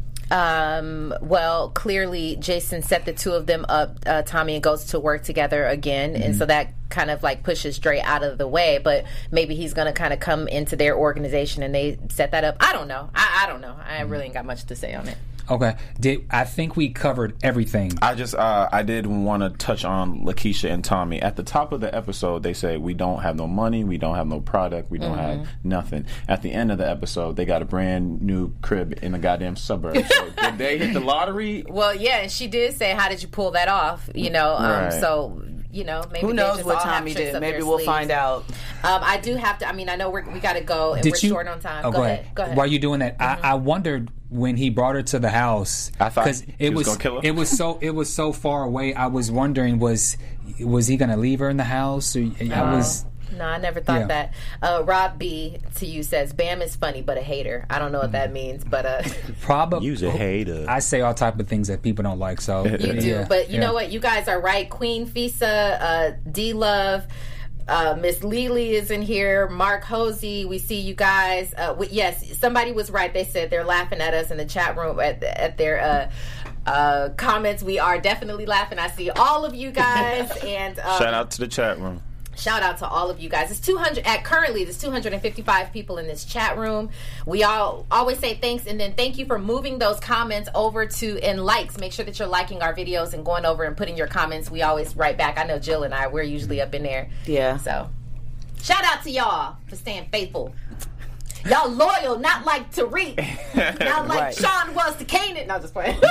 Speaker 5: Um, well, clearly Jason set the two of them up, uh, Tommy and Ghost, to work together again, and so that kind of like pushes Dre out of the way. But maybe he's going to kind of come into their organization and they set that up. I don't know. I, I don't know. I really ain't got much to say on it.
Speaker 3: Okay. Did I think we covered everything?
Speaker 4: I just uh, I did want to touch on Lakeisha and Tommy. At the top of the episode, they say we don't have no money, we don't have no product, we don't have nothing. At the end of the episode, they got a brand new crib in the goddamn suburbs. So did they hit the lottery?
Speaker 5: Well, yeah, and she did say, "How did you pull that off?" You know, um,
Speaker 4: Right.
Speaker 5: so. You know, maybe
Speaker 6: Who
Speaker 5: they
Speaker 6: knows
Speaker 5: just
Speaker 6: what
Speaker 5: all have
Speaker 6: Tommy
Speaker 5: tricks
Speaker 6: did?
Speaker 5: up
Speaker 6: Maybe
Speaker 5: their
Speaker 6: we'll
Speaker 5: sleeves.
Speaker 6: find out.
Speaker 5: Um, I do have to. I mean, I know we're, we got to go, and
Speaker 3: Did
Speaker 5: we're
Speaker 3: you,
Speaker 5: short on time.
Speaker 3: Oh,
Speaker 5: go, ahead. Go ahead.
Speaker 3: While you're doing that, I, I wondered when he brought her to the house.
Speaker 4: I thought
Speaker 3: because
Speaker 4: he
Speaker 3: it
Speaker 4: was
Speaker 3: was
Speaker 4: gonna kill her.
Speaker 3: it was so it was so far away. I was wondering was was he going to leave her in the house? Or, I was.
Speaker 5: No, I never thought
Speaker 3: Yeah.
Speaker 5: that. Uh, Rob B to you says, Bam is funny but a hater. I don't know what that means, but uh,
Speaker 3: Probably.
Speaker 4: Use a hater.
Speaker 3: I say all type of things that people don't like, so.
Speaker 5: you do.
Speaker 3: yeah,
Speaker 5: But you
Speaker 3: yeah.
Speaker 5: know what? You guys are right. Queen Fisa, uh, D Love, uh, Miss Lily is in here. Mark Hosey, we see you guys. Uh, we, yes, somebody was right. They said they're laughing at us in the chat room at, at their uh, uh, comments. We are definitely laughing. I see all of you guys. and um,
Speaker 4: Shout out to the chat room.
Speaker 5: Shout out to all of you guys. It's two hundred at currently there's two hundred fifty-five people in this chat room. We all always say thanks, and then thank you for moving those comments over to in likes. Make sure that you're liking our videos and going over and putting your comments. We always write back. I know Jill and I, we're usually up in there.
Speaker 6: Yeah.
Speaker 5: So shout out to y'all for staying faithful. Y'all loyal, not like Tariq, not like
Speaker 6: Right.
Speaker 5: Sean was to Kanan. No, just playing.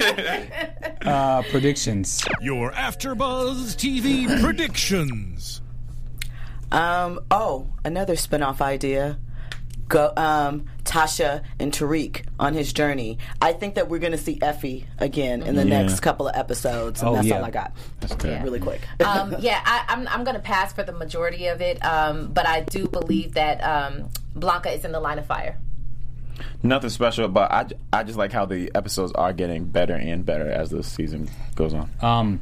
Speaker 3: Uh, predictions.
Speaker 9: Your AfterBuzz T V predictions.
Speaker 6: Um, oh, another spinoff idea. Go, um, Tasha and Tariq on his journey. I think that we're going to see Effie again in the
Speaker 4: Yeah.
Speaker 6: next couple of episodes, and
Speaker 3: Oh,
Speaker 6: that's
Speaker 3: yeah.
Speaker 6: all I got.
Speaker 4: That's good.
Speaker 5: Yeah.
Speaker 6: Really quick.
Speaker 5: um, yeah, I, I'm I'm going to pass for the majority of it, um, but I do believe that um, Blanca is in the line of fire.
Speaker 4: Nothing special, but I, I just like how the episodes are getting better and better as the season goes on.
Speaker 3: Um,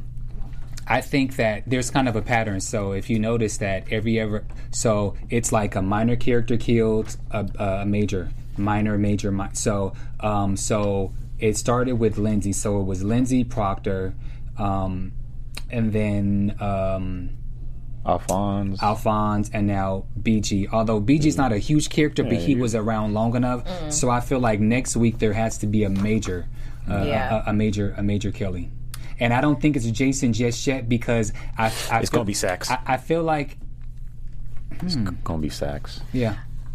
Speaker 3: I think that there's kind of a pattern. So if you notice that every ever, so it's like a minor character killed a, a major, minor, major. Mi- so um, so it started with Lindsay. So it was Lindsay Proctor, um, and then um,
Speaker 4: Alphonse.
Speaker 3: Alphonse, and now B G. Although B G's not a huge character, but he was around long enough. So I feel like next week there has to be a major, uh,
Speaker 5: Yeah.
Speaker 3: a, a major, a major killing. And I don't think it's Jason just yet because I, I
Speaker 4: It's
Speaker 3: feel,
Speaker 4: gonna be Sax.
Speaker 3: I, I feel like,
Speaker 4: It's gonna be Sax.
Speaker 3: yeah,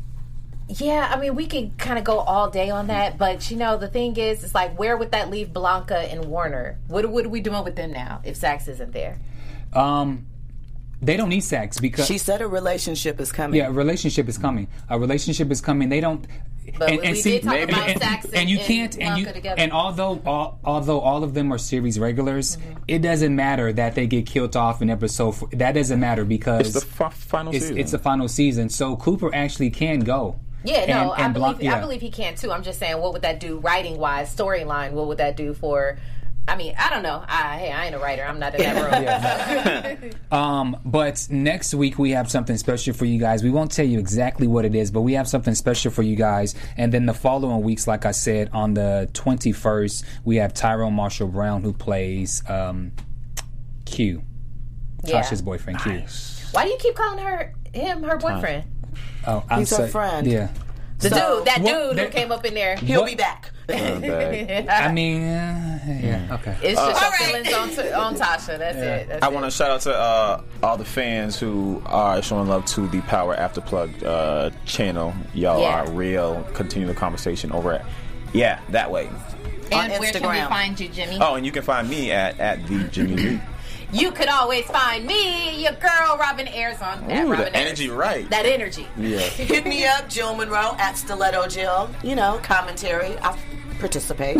Speaker 5: Yeah, I mean, we could kind of go all day on that, but you know, the thing is, it's like, where would that leave Blanca and Warner? What, what are we doing with them now if Sax isn't there?
Speaker 3: um, they don't need sex because
Speaker 6: She said a relationship is coming.
Speaker 3: yeah, a relationship is coming. A relationship is coming. They don't.
Speaker 5: But we did talk about Sax and-
Speaker 3: and you
Speaker 5: and
Speaker 3: can't, and you,
Speaker 5: Blanca together.
Speaker 3: and although, all, although all of them are series regulars,
Speaker 5: Mm-hmm.
Speaker 3: it doesn't matter that they get killed off in episode. Four. That doesn't matter because
Speaker 4: It's the fi- final
Speaker 3: it's,
Speaker 4: season.
Speaker 3: it's the final season. So Cooper actually can go.
Speaker 5: Yeah, no,
Speaker 3: And- and
Speaker 5: I, believe,
Speaker 3: Blanc- yeah.
Speaker 5: I believe he can too. I'm just saying, what would that do writing wise, storyline? What would that do for? I mean, I don't know. I, hey, I ain't a writer. I'm not in that room.
Speaker 3: Um, but next week we have something special for you guys. We won't tell you exactly what it is, but we have something special for you guys. And then the following weeks, like I said, on the twenty-first, we have Tyrone Marshall Brown, who plays um, Q,
Speaker 5: Yeah.
Speaker 3: Tasha's boyfriend. Q.
Speaker 5: Why do you keep calling her him her boyfriend?
Speaker 3: Oh, I'm
Speaker 6: He's her
Speaker 3: so-
Speaker 6: friend.
Speaker 3: Yeah.
Speaker 5: The
Speaker 6: So,
Speaker 5: dude, that
Speaker 3: what-
Speaker 5: dude
Speaker 3: that-
Speaker 5: who came up in there.
Speaker 6: He'll
Speaker 3: What-
Speaker 6: be back.
Speaker 3: I mean, uh, yeah. Okay.
Speaker 5: It's just
Speaker 6: All
Speaker 5: your
Speaker 6: right.
Speaker 5: feelings on, t- on Tasha. That's it. That's
Speaker 4: I
Speaker 5: it.
Speaker 4: want to shout out to uh, all the fans who are showing love to the Power After Plug uh, channel. Y'all
Speaker 5: Yeah.
Speaker 4: are real. Continue the conversation over at yeah that way.
Speaker 5: And
Speaker 6: on
Speaker 5: where can we
Speaker 6: Instagram.
Speaker 5: find you, Jimmy?
Speaker 4: Oh, and you can find me at at the Jimmy Lee.
Speaker 5: You could always find me, your girl, Robin Ayers on that.
Speaker 4: Ooh,
Speaker 5: Robin
Speaker 4: the
Speaker 5: Ayers.
Speaker 4: energy right.
Speaker 5: That energy.
Speaker 4: Yeah.
Speaker 6: Hit me up, Jill Monroe at Stiletto Jill. You know, commentary. I participate.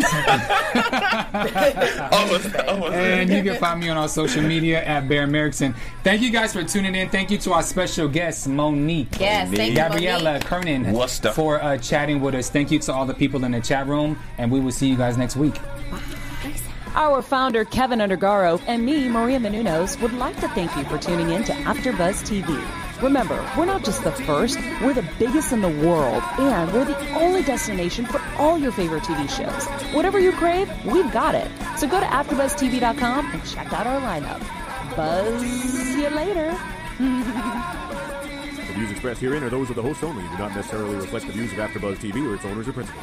Speaker 4: almost, almost.
Speaker 3: And you can find me on our social media at Bear Merrickson. Thank you guys for tuning in. Thank you to our special guest, Monique.
Speaker 5: Yes, thank you,
Speaker 3: Gabriella
Speaker 5: Monique.
Speaker 3: Kernan
Speaker 4: What's the-
Speaker 3: for uh, chatting with us. Thank you to all the people in the chat room, and we will see you guys next week.
Speaker 10: Our founder, Kevin Undergaro, and me, Maria Menounos, would like to thank you for tuning in to AfterBuzz T V. Remember, we're not just the first, we're the biggest in the world, and we're the only destination for all your favorite T V shows. Whatever you crave, we've got it. So go to after buzz T V dot com and check out our lineup. Buzz you later.
Speaker 9: The views expressed herein are those of the hosts only and do not necessarily reflect the views of AfterBuzz T V or its owners or principals.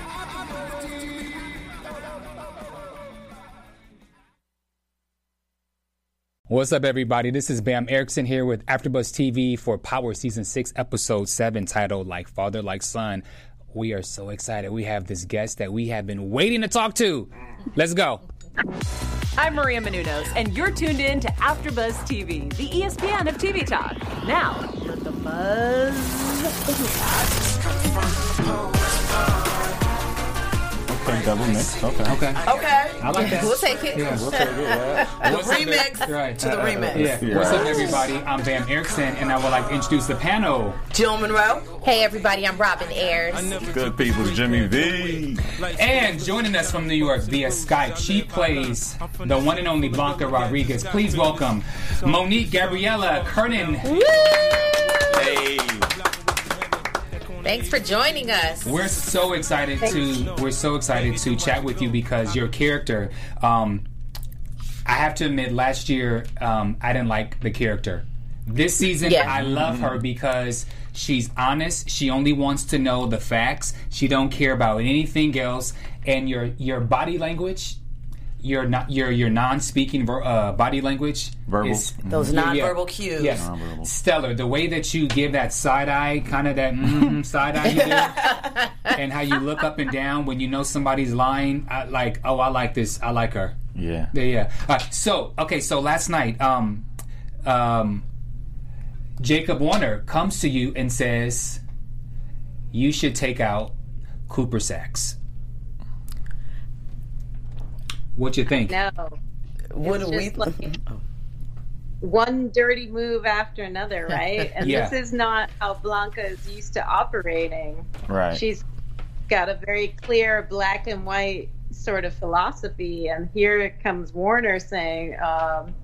Speaker 3: What's up, everybody? This is Bam Erickson here with AfterBuzz T V for Power Season six, Episode seven, titled Like Father, Like Son. We are so excited. We have this guest that we have been waiting to talk to. Let's go.
Speaker 10: I'm Maria Menounos, and you're tuned in to AfterBuzz T V, the E S P N of T V talk. Now, let the buzz.
Speaker 4: Okay, double mix. Okay.
Speaker 3: Okay.
Speaker 6: Okay.
Speaker 3: I like that.
Speaker 5: We'll take it.
Speaker 3: Yeah.
Speaker 4: We'll take it, yeah.
Speaker 6: The
Speaker 3: What's up,
Speaker 6: remix
Speaker 3: right.
Speaker 6: to the remix.
Speaker 3: Yeah.
Speaker 4: Yeah.
Speaker 3: What's up, everybody? I'm Bam Erickson, and I would like to introduce the panel.
Speaker 6: Jill Monroe.
Speaker 5: Hey, everybody, I'm Robin Ayers.
Speaker 4: Good people, Jimmy V.
Speaker 3: And joining us from New York via Skype, she plays the one and only Blanca Rodriguez. Please welcome Monique Gabriella Kernan.
Speaker 4: Hey.
Speaker 5: Thanks for joining us.
Speaker 3: We're so excited to we're so excited to chat with you because your character. Um, I have to admit, last year um, I didn't like the character. This season,
Speaker 5: Yeah.
Speaker 3: I love her because she's honest. She only wants to know the facts. She don't care about anything else. And your your body language, your not your your non-speaking ver, uh, body language,
Speaker 4: Verbal.
Speaker 3: is
Speaker 6: Those
Speaker 3: yeah,
Speaker 6: nonverbal cues.
Speaker 3: Yes,
Speaker 4: Nonverbal.
Speaker 3: stellar. The way that you give that side eye, kind of that mm, side eye, you do, and how you look up and down when you know somebody's lying. I, like, oh, I like this. I like her.
Speaker 4: Yeah.
Speaker 3: Yeah, yeah. All right, so, okay, so last night, um, um, Jacob Warner comes to you and says, you should take out Cooper Saxe. What you think?
Speaker 11: No.
Speaker 6: What
Speaker 11: It's
Speaker 6: do we
Speaker 11: just like one dirty move after another, right? And
Speaker 3: Yeah.
Speaker 11: this is not how Blanca is used to operating.
Speaker 4: Right.
Speaker 11: She's got a very clear black and white sort of philosophy, and here comes Warner saying, um,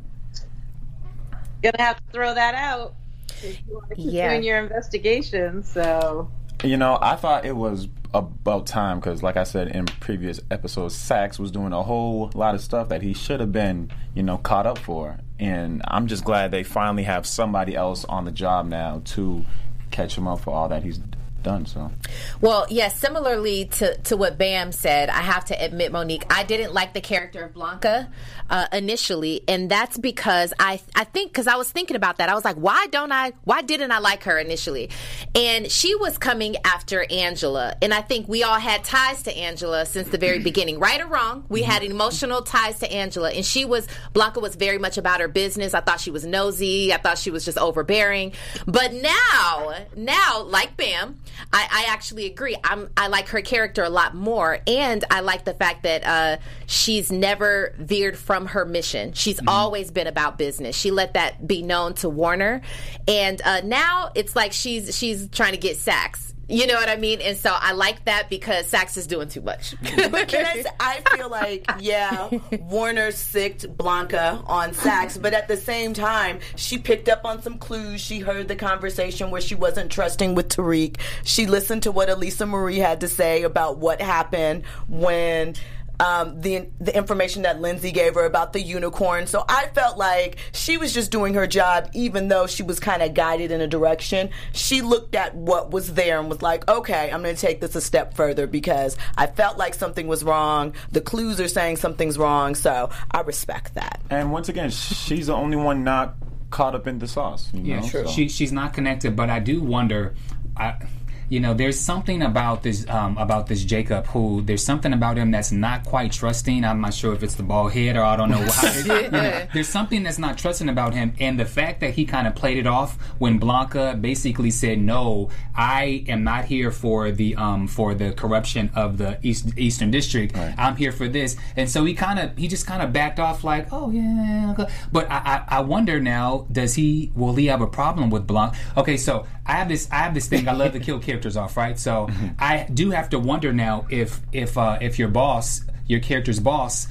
Speaker 11: gonna have to throw that out if you want to keep
Speaker 5: Yeah.
Speaker 11: doing your investigation. So
Speaker 4: You know, I thought it was about time because, like I said in previous episodes, Saxe was doing a whole lot of stuff that he should have been, you know, caught up for. And I'm just glad they finally have somebody else on the job now to catch him up for all that he's done. So,
Speaker 5: Well, yes, similarly to, to what Bam said, I have to admit, Monique, I didn't like the character of Blanca uh, initially, and that's because I I think, because I was thinking about that, I was like, why don't I, why didn't I like her initially? And she was coming after Angela, and I think we all had ties to Angela since the very beginning, right or wrong, we had emotional ties to Angela, and she was, Blanca was very much about her business. I thought she was nosy, I thought she was just overbearing, but now, now, like Bam, I, I actually agree. I'm, I like her character a lot more, and I like the fact that uh, she's never veered from her mission. She's mm-hmm. always been about business. She let that be known to Warner, and uh, now it's like she's she's trying to get Saxe. You know what I mean? And so I like that because Saxe is doing too much.
Speaker 6: But can I say, I feel like, yeah, Warner sicked Blanca on Saxe, but at the same time, she picked up on some clues. She heard the conversation where she wasn't trusting with Tariq. She listened to what Elisa Marie had to say about what happened when Um, the the information that Lindsay gave her about the unicorn. So I felt like she was just doing her job, even though she was kind of guided in a direction. She looked at what was there and was like, okay, I'm going to take this a step further because I felt like something was wrong. The clues are saying something's wrong, so I respect that.
Speaker 4: and once again, she's the only one not caught up in the sauce. You
Speaker 3: Yeah,
Speaker 4: know?
Speaker 3: sure.
Speaker 4: So-
Speaker 3: She she's not connected, but I do wonder. I, you know, there's something about this um, about this Jacob who there's something about him that's not quite trusting. I'm not sure if it's the bald head or I don't know. How, you know, there's something that's not trusting about him, and the fact that he kind of played it off when Blanca basically said, "No, I am not here for the um, for the corruption of the East, Eastern District.
Speaker 4: Right.
Speaker 3: I'm here for this." And so he kind of he just kind of backed off like, "Oh yeah." Okay. But I, I I wonder now, does he will he have a problem with Blanca? Okay, so I have this I have this thing. I love to kill characters off, right? So mm-hmm. I do have to wonder now if if uh, if your boss, your character's boss,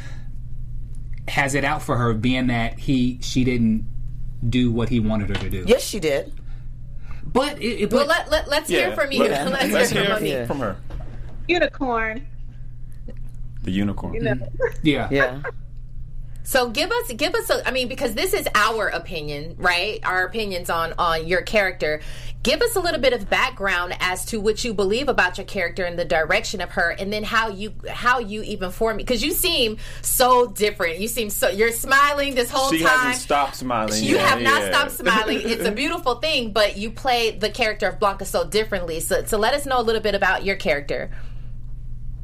Speaker 3: has it out for her, being that he she didn't do what he wanted her to do.
Speaker 6: Yes, she did.
Speaker 3: But, it, it, but
Speaker 5: well, let, let, let's
Speaker 4: yeah,
Speaker 5: hear from you.
Speaker 4: Let,
Speaker 5: let's,
Speaker 4: let's
Speaker 5: hear
Speaker 4: hear
Speaker 5: from Monique.
Speaker 4: from her.
Speaker 11: unicorn.
Speaker 4: The unicorn.
Speaker 11: You know.
Speaker 3: yeah,
Speaker 6: Yeah.
Speaker 5: So give us, give us a, I mean, because this is our opinion, right? Our opinions on, on your character. Give us a little bit of background as to what you believe about your character and the direction of her, and then how you, how you even form, because you seem so different. You seem so, you're smiling this whole
Speaker 4: She
Speaker 5: time.
Speaker 4: hasn't stopped smiling.
Speaker 5: You
Speaker 4: yeah,
Speaker 5: have not
Speaker 4: yeah.
Speaker 5: stopped smiling. It's a beautiful thing, but you play the character of Blanca so differently. So, so let us know a little bit about your character.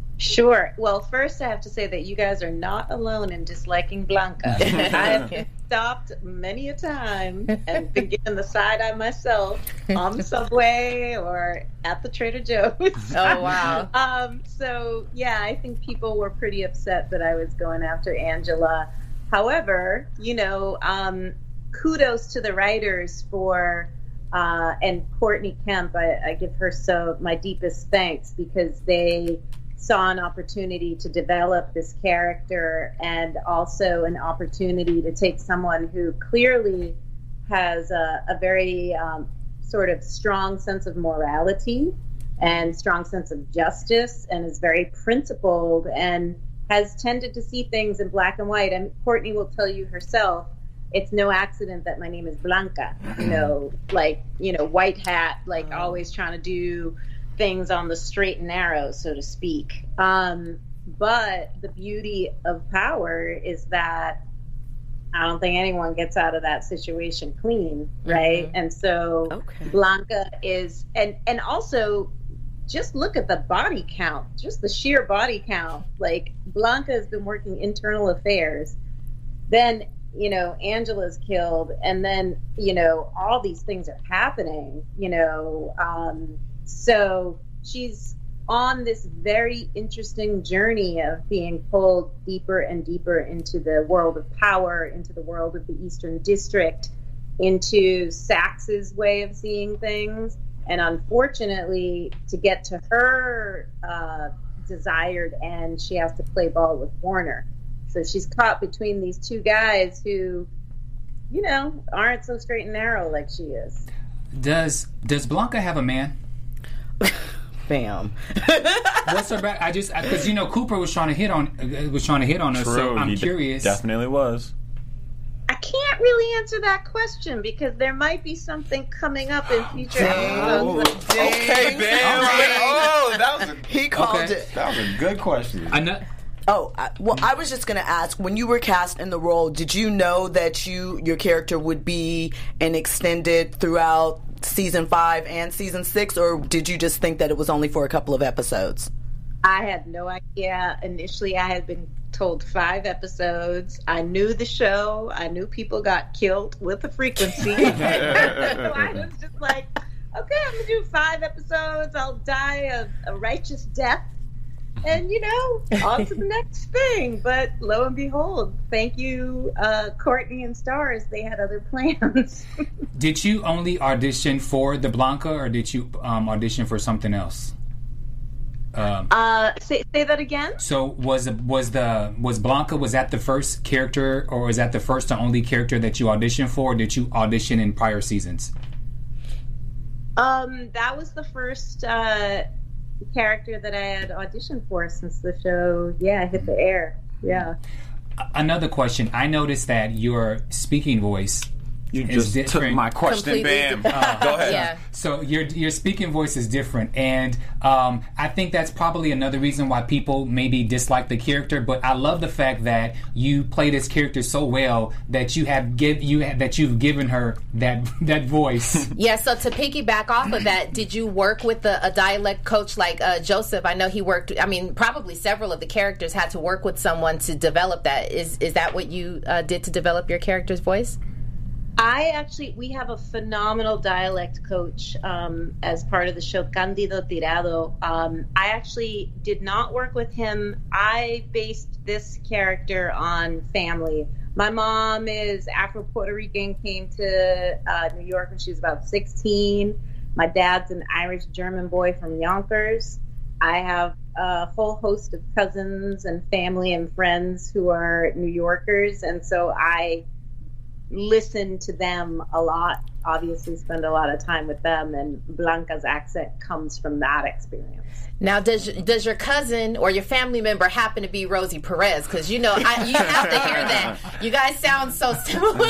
Speaker 11: Sure. Well, first I have to say that you guys are not alone in disliking Blanca. I have stopped many a time and been given the side eye myself on the subway or at the Trader Joe's.
Speaker 5: Oh, wow.
Speaker 11: um, so, yeah, I think people were pretty upset that I was going after Angela. However, you know, um, kudos to the writers for, uh, and Courtney Kemp, I, I give her so my deepest thanks, because they saw an opportunity to develop this character and also an opportunity to take someone who clearly has a, a very um, sort of strong sense of morality and strong sense of justice and is very principled and has tended to see things in black and white. And Courtney will tell you herself, it's no accident that my name is Blanca, you know, like, you know, white hat, like always trying to do things on the straight and narrow, so to speak. Um, but the beauty of power is that I don't think anyone gets out of that situation clean, right? Mm-hmm. And so okay. Blanca is, and and also just look at the body count, just the sheer body count. Like, Blanca has been working internal affairs, then, you know, Angela's killed, and then, you know, all these things are happening, you know, um, so she's on this very interesting journey of being pulled deeper and deeper into the world of power, into the world of the Eastern District, into Sax's way of seeing things. And unfortunately, to get to her uh, desired end, she has to play ball with Warner. So she's caught between these two guys who, you know, aren't so straight and narrow like she is.
Speaker 3: Does Does Blanca have a man?
Speaker 6: Bam.
Speaker 3: What's her back? I just because you know Cooper was trying to hit on uh, was trying to hit on her,
Speaker 4: True,
Speaker 3: so I'm
Speaker 4: he
Speaker 3: curious.
Speaker 4: D- definitely was.
Speaker 11: I can't really answer that question because there might be something coming up in future episodes.
Speaker 4: Oh, okay, Bam. Oh, that was a,
Speaker 6: he called
Speaker 3: okay.
Speaker 6: it.
Speaker 4: That was a good question.
Speaker 3: I know.
Speaker 6: Oh, I, well, I was just going to ask, when you were cast in the role, did you know that you your character would be an extended throughout season five and season six, or did you just think that it was only for a couple of episodes?
Speaker 11: I had no idea. Initially, I had been told five episodes. I knew the show. I knew people got killed with a frequency. So I was just like, okay, I'm going to do five episodes. I'll die a, a righteous death. And, you know, on to the next thing. But lo and behold, thank you, uh, Courtney and Stars. They had other plans.
Speaker 3: Did you only audition for the Blanca, or did you um, audition for something else? Um,
Speaker 11: uh, say say that again.
Speaker 3: So was was the was Blanca was that the first character, or was that the first and only character that you auditioned for? Or did you audition in prior seasons?
Speaker 11: Um, that was the first uh, character that I had auditioned for since the show, yeah, hit the air. Yeah.
Speaker 3: Another question. I noticed that your speaking voice
Speaker 4: You
Speaker 3: is
Speaker 4: just
Speaker 3: different.
Speaker 4: took my question, Bam. Uh, go ahead.
Speaker 5: Yeah.
Speaker 3: So your your speaking voice is different, and um, I think that's probably another reason why people maybe dislike the character. But I love the fact that you play this character so well that you have give you have, that you've given her that that voice.
Speaker 5: Yeah. So to piggyback off of that, did you work with a, a dialect coach like uh, Joseph? I know he worked. I mean, probably several of the characters had to work with someone to develop that. Is is that what you uh, did to develop your character's voice?
Speaker 11: I actually, we have a phenomenal dialect coach um, as part of the show, Candido Tirado. Um, I actually did not work with him. I based this character on family. My mom is Afro-Puerto Rican, came to uh, New York when she was about sixteen. My dad's an Irish-German boy from Yonkers. I have a whole host of cousins and family and friends who are New Yorkers, and so I listen to them a lot, obviously spend a lot of time with them, and Blanca's accent comes from that experience.
Speaker 5: Now, does does your cousin or your family member happen to be Rosie Perez? Because, you know, I, you have to hear that. You guys sound so similar.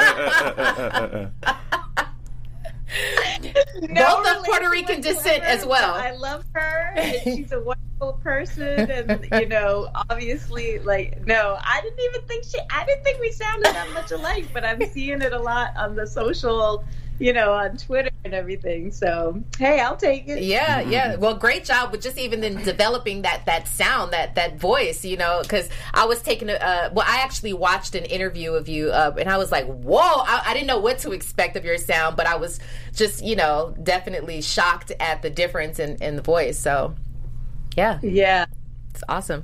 Speaker 11: No,
Speaker 5: both of Puerto Rican descent as well.
Speaker 11: I love her, and she's a wonderful person, and, you know, obviously, like, no, I didn't even think she, I didn't think we sounded that much alike, but I'm seeing it a lot on the social you know, on Twitter and everything. So, hey, I'll take it.
Speaker 5: Yeah, yeah. Well, great job with just even in developing that that sound, that that voice, you know, because I was taking a, uh, well, I actually watched an interview of you, uh, and I was like, whoa, I, I didn't know what to expect of your sound, but I was just, you know, definitely shocked at the difference in, in the voice. So, yeah.
Speaker 11: Yeah.
Speaker 5: It's awesome.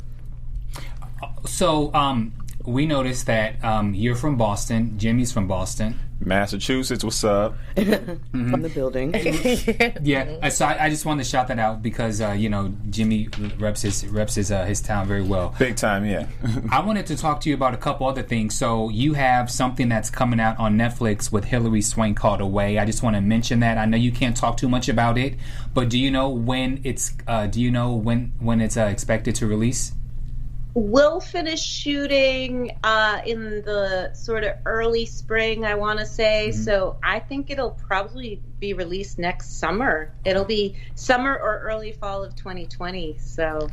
Speaker 3: So, um, we noticed that um, you're from Boston. Jimmy's from Boston.
Speaker 4: Massachusetts, what's up?
Speaker 6: Mm-hmm. From the building.
Speaker 3: Yeah, so I, I just wanted to shout that out because, uh, you know, Jimmy reps his reps his, uh, his town very well.
Speaker 4: Big time, yeah.
Speaker 3: I wanted to talk to you about a couple other things. So you have something that's coming out on Netflix with Hilary Swank called Away. I just want to mention that. I know you can't talk too much about it, but do you know when it's uh, do you know when when it's uh, expected to release?
Speaker 11: We'll finish shooting uh, in the sort of early spring, I want to say. Mm-hmm. So I think it'll probably be released next summer. It'll be summer or early fall of twenty twenty. So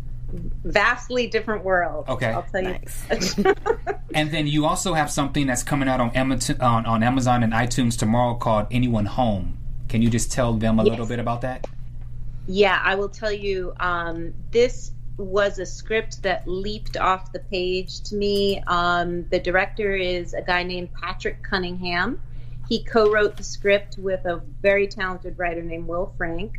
Speaker 11: vastly different world.
Speaker 3: Okay.
Speaker 11: I'll tell
Speaker 6: nice.
Speaker 11: you.
Speaker 3: And then you also have something that's coming out on Amazon, on, on Amazon and iTunes tomorrow called Anyone Home. Can you just tell them a
Speaker 11: yes.
Speaker 3: little bit about that?
Speaker 11: Yeah, I will tell you. Um, this was a script that leaped off the page to me. Um, the director is a guy named Patrick Cunningham. He co-wrote the script with a very talented writer named Will Frank.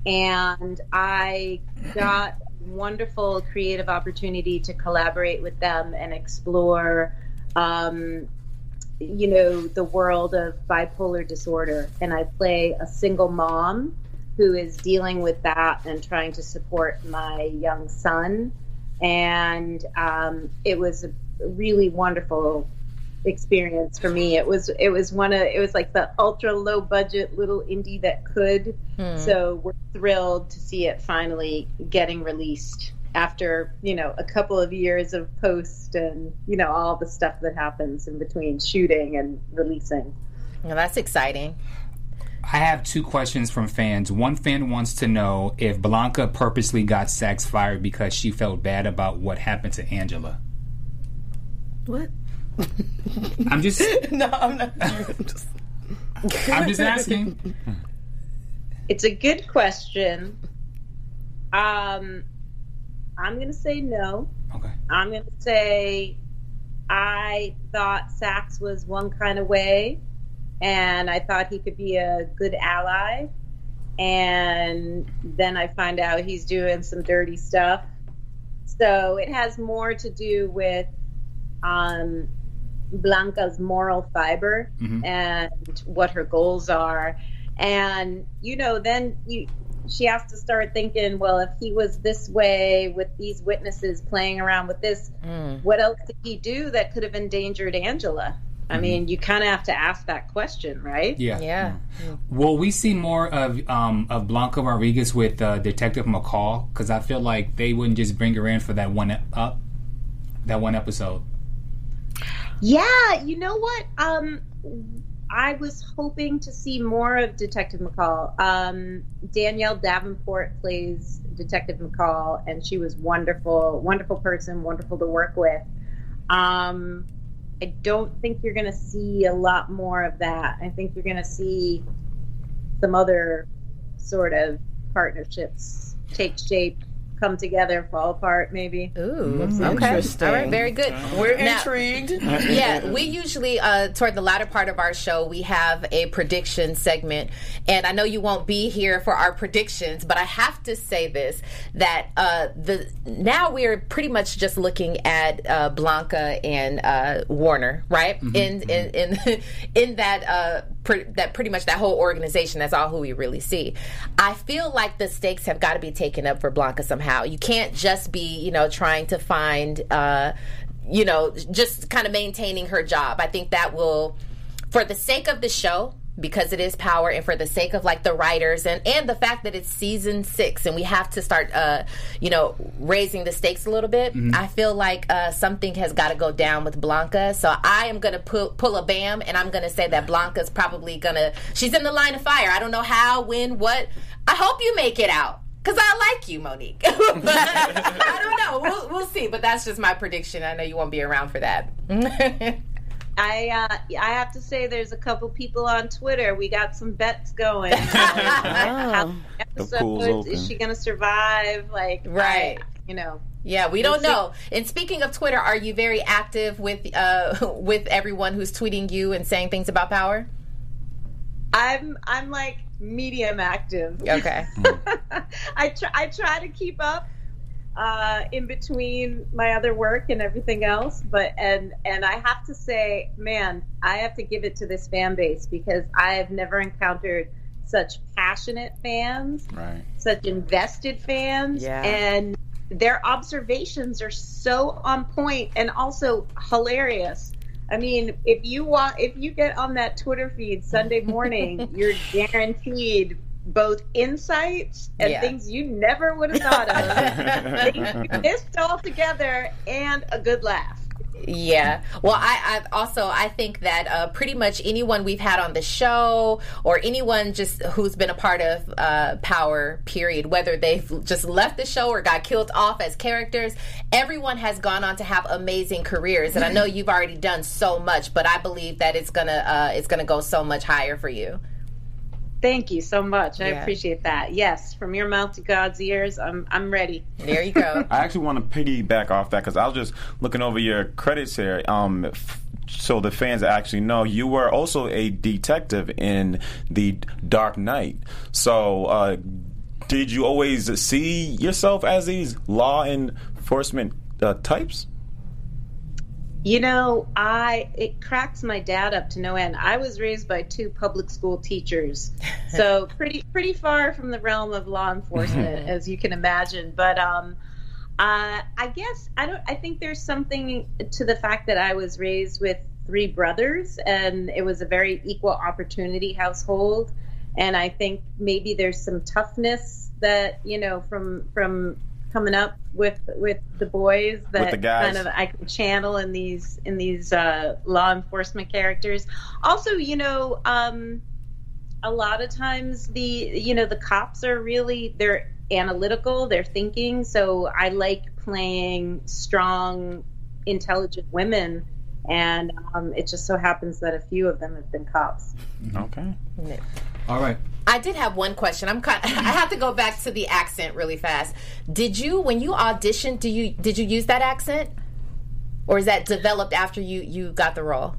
Speaker 11: And I got a wonderful creative opportunity to collaborate with them and explore, um, you know, the world of bipolar disorder. And I play a single mom who is dealing with that and trying to support my young son. And um, it was a really wonderful experience for me. It was it was one of it was like the ultra low budget little indie that could. Hmm. So we're thrilled to see it finally getting released after, you know, a couple of years of post and, you know, all the stuff that happens in between shooting and releasing.
Speaker 5: Well, that's exciting.
Speaker 3: I have two questions from fans. One fan wants to know if Blanca purposely got Sax fired because she felt bad about what happened to Angela.
Speaker 6: What?
Speaker 3: I'm just...
Speaker 6: No, I'm not. I'm just,
Speaker 3: I'm just asking.
Speaker 11: It's a good question. Um, I'm going to say no.
Speaker 3: Okay.
Speaker 11: I'm going to say I thought Sax was one kind of way, and I thought he could be a good ally. And then I find out he's doing some dirty stuff. So it has more to do with um, Blanca's moral fiber mm-hmm. and what her goals are. And, you know, then you, she has to start thinking, well, if he was this way with these witnesses playing around with this, mm. what else did he do that could have endangered Angela? I mm-hmm. mean, you kind of have to ask that question, right?
Speaker 3: Yeah.
Speaker 5: Yeah.
Speaker 3: yeah. Will we see more of um, of Blanca Rodriguez with uh, Detective McCall? Because I feel like they wouldn't just bring her in for that one up, that one episode.
Speaker 11: Yeah, you know what? Um, I was hoping to see more of Detective McCall. Um, Danielle Davenport plays Detective McCall, and she was wonderful, wonderful person, wonderful to work with. Um, I don't think you're going to see a lot more of that. I think you're going to see some other sort of partnerships take shape, come together, fall apart, maybe.
Speaker 5: Ooh,
Speaker 6: That's
Speaker 5: okay.
Speaker 6: Interesting.
Speaker 5: All right, very good.
Speaker 6: We're
Speaker 5: now,
Speaker 6: intrigued.
Speaker 5: Yeah, we usually, uh, toward the latter part of our show, we have a prediction segment. And I know you won't be here for our predictions, but I have to say this, that uh, the now we're pretty much just looking at uh, Blanca and uh, Warner, right? Mm-hmm. In, in, in, in that... Uh, that pretty much that whole organization, that's all who we really see. I feel like the stakes have got to be taken up for Blanca somehow. You can't just be, you know, trying to find, uh, you know, just kind of maintaining her job. I think that will, for the sake of the show, because it is Power, and for the sake of like the writers and, and the fact that it's season six and we have to start, uh, you know, raising the stakes a little bit, mm-hmm. I feel like uh, something has got to go down with Blanca. So I am going to pull, pull a bam, and I'm going to say that Blanca's probably going to, she's in the line of fire. I don't know how, when, what. I hope you make it out. Because I like you, Monique. But I don't know. We'll, we'll see. But that's just my prediction. I know you won't be around for that.
Speaker 11: I uh, I have to say, there's a couple people on Twitter. We got some bets going. How episodes, is she going to survive? Like,
Speaker 5: right?
Speaker 11: I, you know.
Speaker 5: Yeah, we don't know. And speaking of Twitter, are you very active with uh, with everyone who's tweeting you and saying things about Power?
Speaker 11: I'm I'm like medium active.
Speaker 5: Okay.
Speaker 11: I try I try to keep up uh, in between my other work and everything else, but and and I have to say, man, I have to give it to this fan base because I have never encountered such passionate fans,
Speaker 4: right?
Speaker 11: Such invested fans,
Speaker 5: yeah.
Speaker 11: And their observations are so on point and also hilarious. I mean, if you want, if you get on that Twitter feed Sunday morning, you're guaranteed both insights and
Speaker 5: yeah.
Speaker 11: things you never would have thought of, things you missed altogether, and a good laugh.
Speaker 5: Yeah. Well, I, I also I think that uh, pretty much anyone we've had on the show, or anyone just who's been a part of uh, Power, period, whether they've just left the show or got killed off as characters, everyone has gone on to have amazing careers. And I know you've already done so much, but I believe that it's gonna uh, it's gonna go so much higher for you.
Speaker 11: Thank you so much. I
Speaker 5: yeah.
Speaker 11: appreciate that. Yes, from your mouth to God's ears, I'm I'm ready.
Speaker 5: There you go.
Speaker 4: I actually want to piggyback off that because I was just looking over your credits here. Um, f- so the fans actually know you were also a detective in The Dark Knight. So uh, did you always see yourself as these law enforcement uh, types?
Speaker 11: You know, I it cracks my dad up to no end. I was raised by two public school teachers, so pretty pretty far from the realm of law enforcement, as you can imagine. But um, uh, I guess I don't. I think there's something to the fact that I was raised with three brothers, and it was a very equal opportunity household. And I think maybe there's some toughness that you know from from. coming up with with the boys that
Speaker 4: with the guys.
Speaker 11: kind of I can channel in these in these uh, law enforcement characters. Also, you know, um, a lot of times the you know the cops are really they're analytical, they're thinking. So I like playing strong, intelligent women, and um, it just so happens that a few of them have been cops.
Speaker 4: Okay.
Speaker 5: Yeah.
Speaker 3: All right.
Speaker 5: I did have one question. I'm kind of, I have to go back to the accent really fast. Did you, when you auditioned, do you did you use that accent, or is that developed after you, you got the role?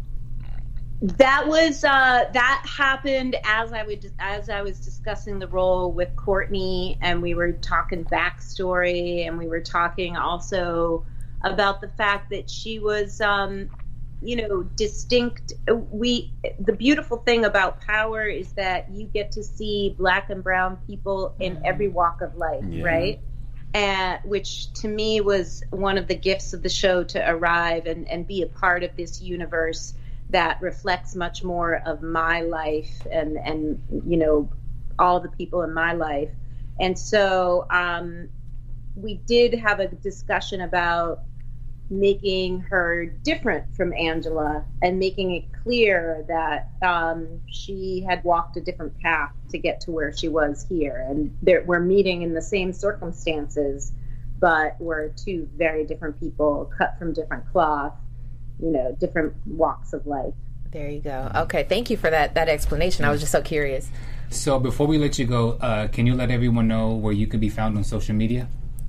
Speaker 11: That was uh, that happened as I would as I was discussing the role with Courtney, and we were talking backstory, and we were talking also about the fact that she was. Um, you know, distinct. We, the beautiful thing about Power is that you get to see Black and brown people in every walk of life, yeah. right? And which to me was one of the gifts of the show, to arrive and, and be a part of this universe that reflects much more of my life and, and, you know, all the people in my life. And so um, we did have a discussion about making her different from Angela and making it clear that um, she had walked a different path to get to where she was here. And we're meeting in the same circumstances, but we're two very different people cut from different cloth, you know, different walks of life.
Speaker 5: There you go. Okay, thank you for that that explanation. I was just so curious.
Speaker 3: So before we let you go, uh, can you let everyone know where you can be found on social media?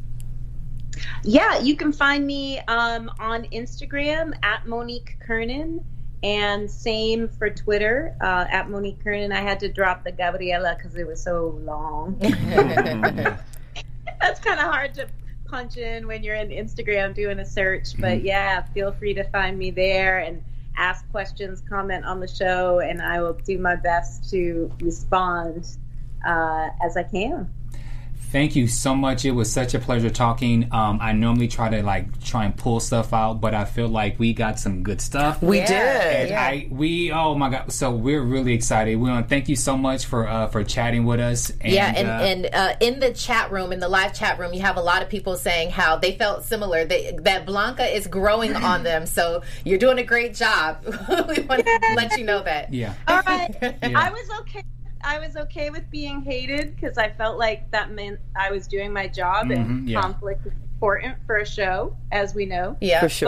Speaker 11: Yeah, you can find me um, on Instagram at Monique Kernan, and same for Twitter uh, at Monique Kernan. I had to drop the Gabriela because it was so long. That's kind of hard to punch in when you're in Instagram doing a search. But yeah, feel free to find me there and ask questions, comment on the show, and I will do my best to respond uh, as I can.
Speaker 3: Thank you so much. It was such a pleasure talking. Um, I normally try to like try and pull stuff out, but I feel like we got some good stuff.
Speaker 6: We
Speaker 5: yeah,
Speaker 6: did.
Speaker 5: Yeah.
Speaker 3: I we oh my god! So we're really excited. We want to thank you so much for uh, for chatting with us. And,
Speaker 5: yeah, and
Speaker 3: uh,
Speaker 5: and uh, in the chat room, in the live chat room, you have a lot of people saying how they felt similar. They, that Blanca is growing on them. So you're doing a great job. We want to let you know that.
Speaker 3: Yeah.
Speaker 11: All right.
Speaker 3: Yeah.
Speaker 11: I was okay. I was okay with being hated because I felt like that meant I was doing my job,
Speaker 3: Mm-hmm,
Speaker 11: and
Speaker 3: yeah.
Speaker 11: conflict is important for a show, as we know.
Speaker 5: Yeah,
Speaker 6: for sure.
Speaker 11: But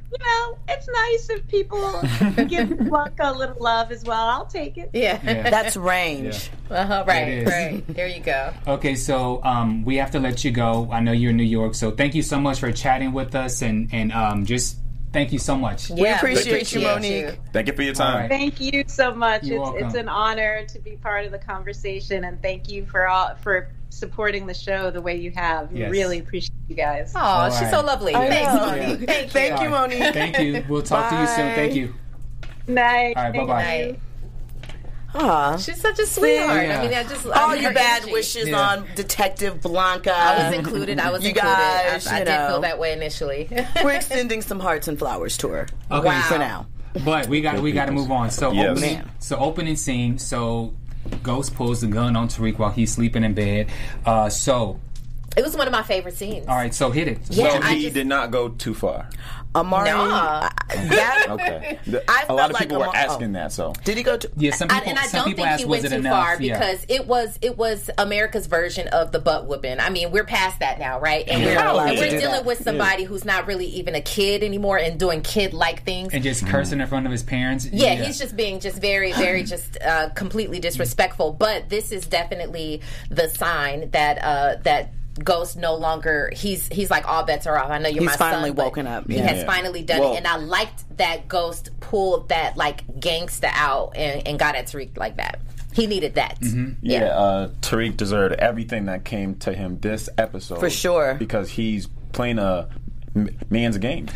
Speaker 11: you know, it's nice if people give Blanca a little love as well. I'll take it.
Speaker 5: Yeah,
Speaker 3: Yeah.
Speaker 6: That's range.
Speaker 5: yeah. Uh-huh, right,
Speaker 3: It is.
Speaker 5: right. There you go.
Speaker 3: Okay, so um, we have to let you go. I know you're in New York, so thank you so much for chatting with us, and and um, just thank you so much.
Speaker 6: We
Speaker 5: Yeah,
Speaker 6: appreciate you,
Speaker 5: appreciate
Speaker 6: Monique.
Speaker 5: you.
Speaker 4: Thank you for your
Speaker 3: All
Speaker 4: time.
Speaker 3: right.
Speaker 11: Thank you so much.
Speaker 3: You're
Speaker 11: it's
Speaker 3: welcome.
Speaker 11: it's an honor to be part of the conversation, and thank you for all for supporting the show the way you have. We
Speaker 3: Yes.
Speaker 11: really appreciate you guys.
Speaker 5: Oh,
Speaker 3: All
Speaker 5: she's
Speaker 3: right.
Speaker 5: so lovely.
Speaker 6: I
Speaker 5: Thanks,
Speaker 6: know.
Speaker 5: Monique.
Speaker 3: Yeah.
Speaker 5: Thank you.
Speaker 6: Thank you,
Speaker 3: All right.
Speaker 6: Monique.
Speaker 3: Thank you. We'll talk to you soon.
Speaker 6: Bye.
Speaker 3: Thank you.
Speaker 11: Night.
Speaker 3: All right,
Speaker 11: Thank
Speaker 3: bye-bye.
Speaker 11: you.
Speaker 6: Aw.
Speaker 5: She's such a sweetheart.
Speaker 3: Yeah.
Speaker 5: I mean, I just I
Speaker 6: All
Speaker 5: mean,
Speaker 6: your
Speaker 5: her
Speaker 6: bad
Speaker 5: energy.
Speaker 6: wishes
Speaker 3: Yeah.
Speaker 6: on Detective Blanca.
Speaker 5: I was included. I was
Speaker 6: You
Speaker 5: included.
Speaker 6: guys,
Speaker 5: I, I
Speaker 6: you
Speaker 5: did
Speaker 6: know.
Speaker 5: feel that way initially.
Speaker 6: We're extending some hearts and flowers to her.
Speaker 3: Okay.
Speaker 5: Wow.
Speaker 6: For now.
Speaker 3: But we got we got to move on. So
Speaker 4: Yes.
Speaker 3: opening,
Speaker 6: Man.
Speaker 3: so opening scene. So Ghost pulls the gun on Tariq while he's sleeping in bed. Uh, so
Speaker 5: It was one of my favorite scenes.
Speaker 3: all right, so hit it.
Speaker 5: Yeah,
Speaker 4: So
Speaker 5: I
Speaker 4: he
Speaker 5: just-
Speaker 4: did not go too far.
Speaker 6: Amari.
Speaker 5: Nah.
Speaker 6: That,
Speaker 4: Okay. The-
Speaker 6: I
Speaker 4: a
Speaker 6: felt
Speaker 4: lot of
Speaker 6: like
Speaker 4: people were
Speaker 6: Amar-
Speaker 4: asking
Speaker 6: oh.
Speaker 4: that. So
Speaker 6: Did he go to?
Speaker 3: Yeah, some
Speaker 5: I,
Speaker 3: people
Speaker 5: and I
Speaker 3: some
Speaker 5: don't
Speaker 3: people
Speaker 5: think
Speaker 3: ask
Speaker 5: he
Speaker 3: was
Speaker 5: went
Speaker 3: it
Speaker 5: too
Speaker 3: enough?
Speaker 5: far
Speaker 3: Yeah.
Speaker 5: because it was it was America's version of the butt whooping. I mean, we're past that now, right? And
Speaker 3: Yeah.
Speaker 5: we're,
Speaker 6: You're not allowed
Speaker 5: and
Speaker 6: to
Speaker 5: we're
Speaker 6: do
Speaker 5: dealing
Speaker 6: that.
Speaker 5: with somebody who's not really even a kid anymore and doing kid-like things.
Speaker 3: and just cursing in front of his parents.
Speaker 5: Yeah, he's just being just very, very just uh, completely disrespectful. But this is definitely the sign that uh, that Ghost no longer he's he's like all bets are off. I know you're
Speaker 6: He's
Speaker 5: my
Speaker 6: finally
Speaker 5: son, but
Speaker 6: woken up.
Speaker 5: He
Speaker 6: Yeah.
Speaker 5: has
Speaker 4: Yeah.
Speaker 5: finally done
Speaker 4: Well-
Speaker 5: it, and I liked that Ghost pulled that like gangsta out and, and got at Tariq like that. He needed that.
Speaker 4: yeah, uh, Tariq deserved everything that came to him this episode
Speaker 6: For sure.
Speaker 4: because he's playing a m- man's game.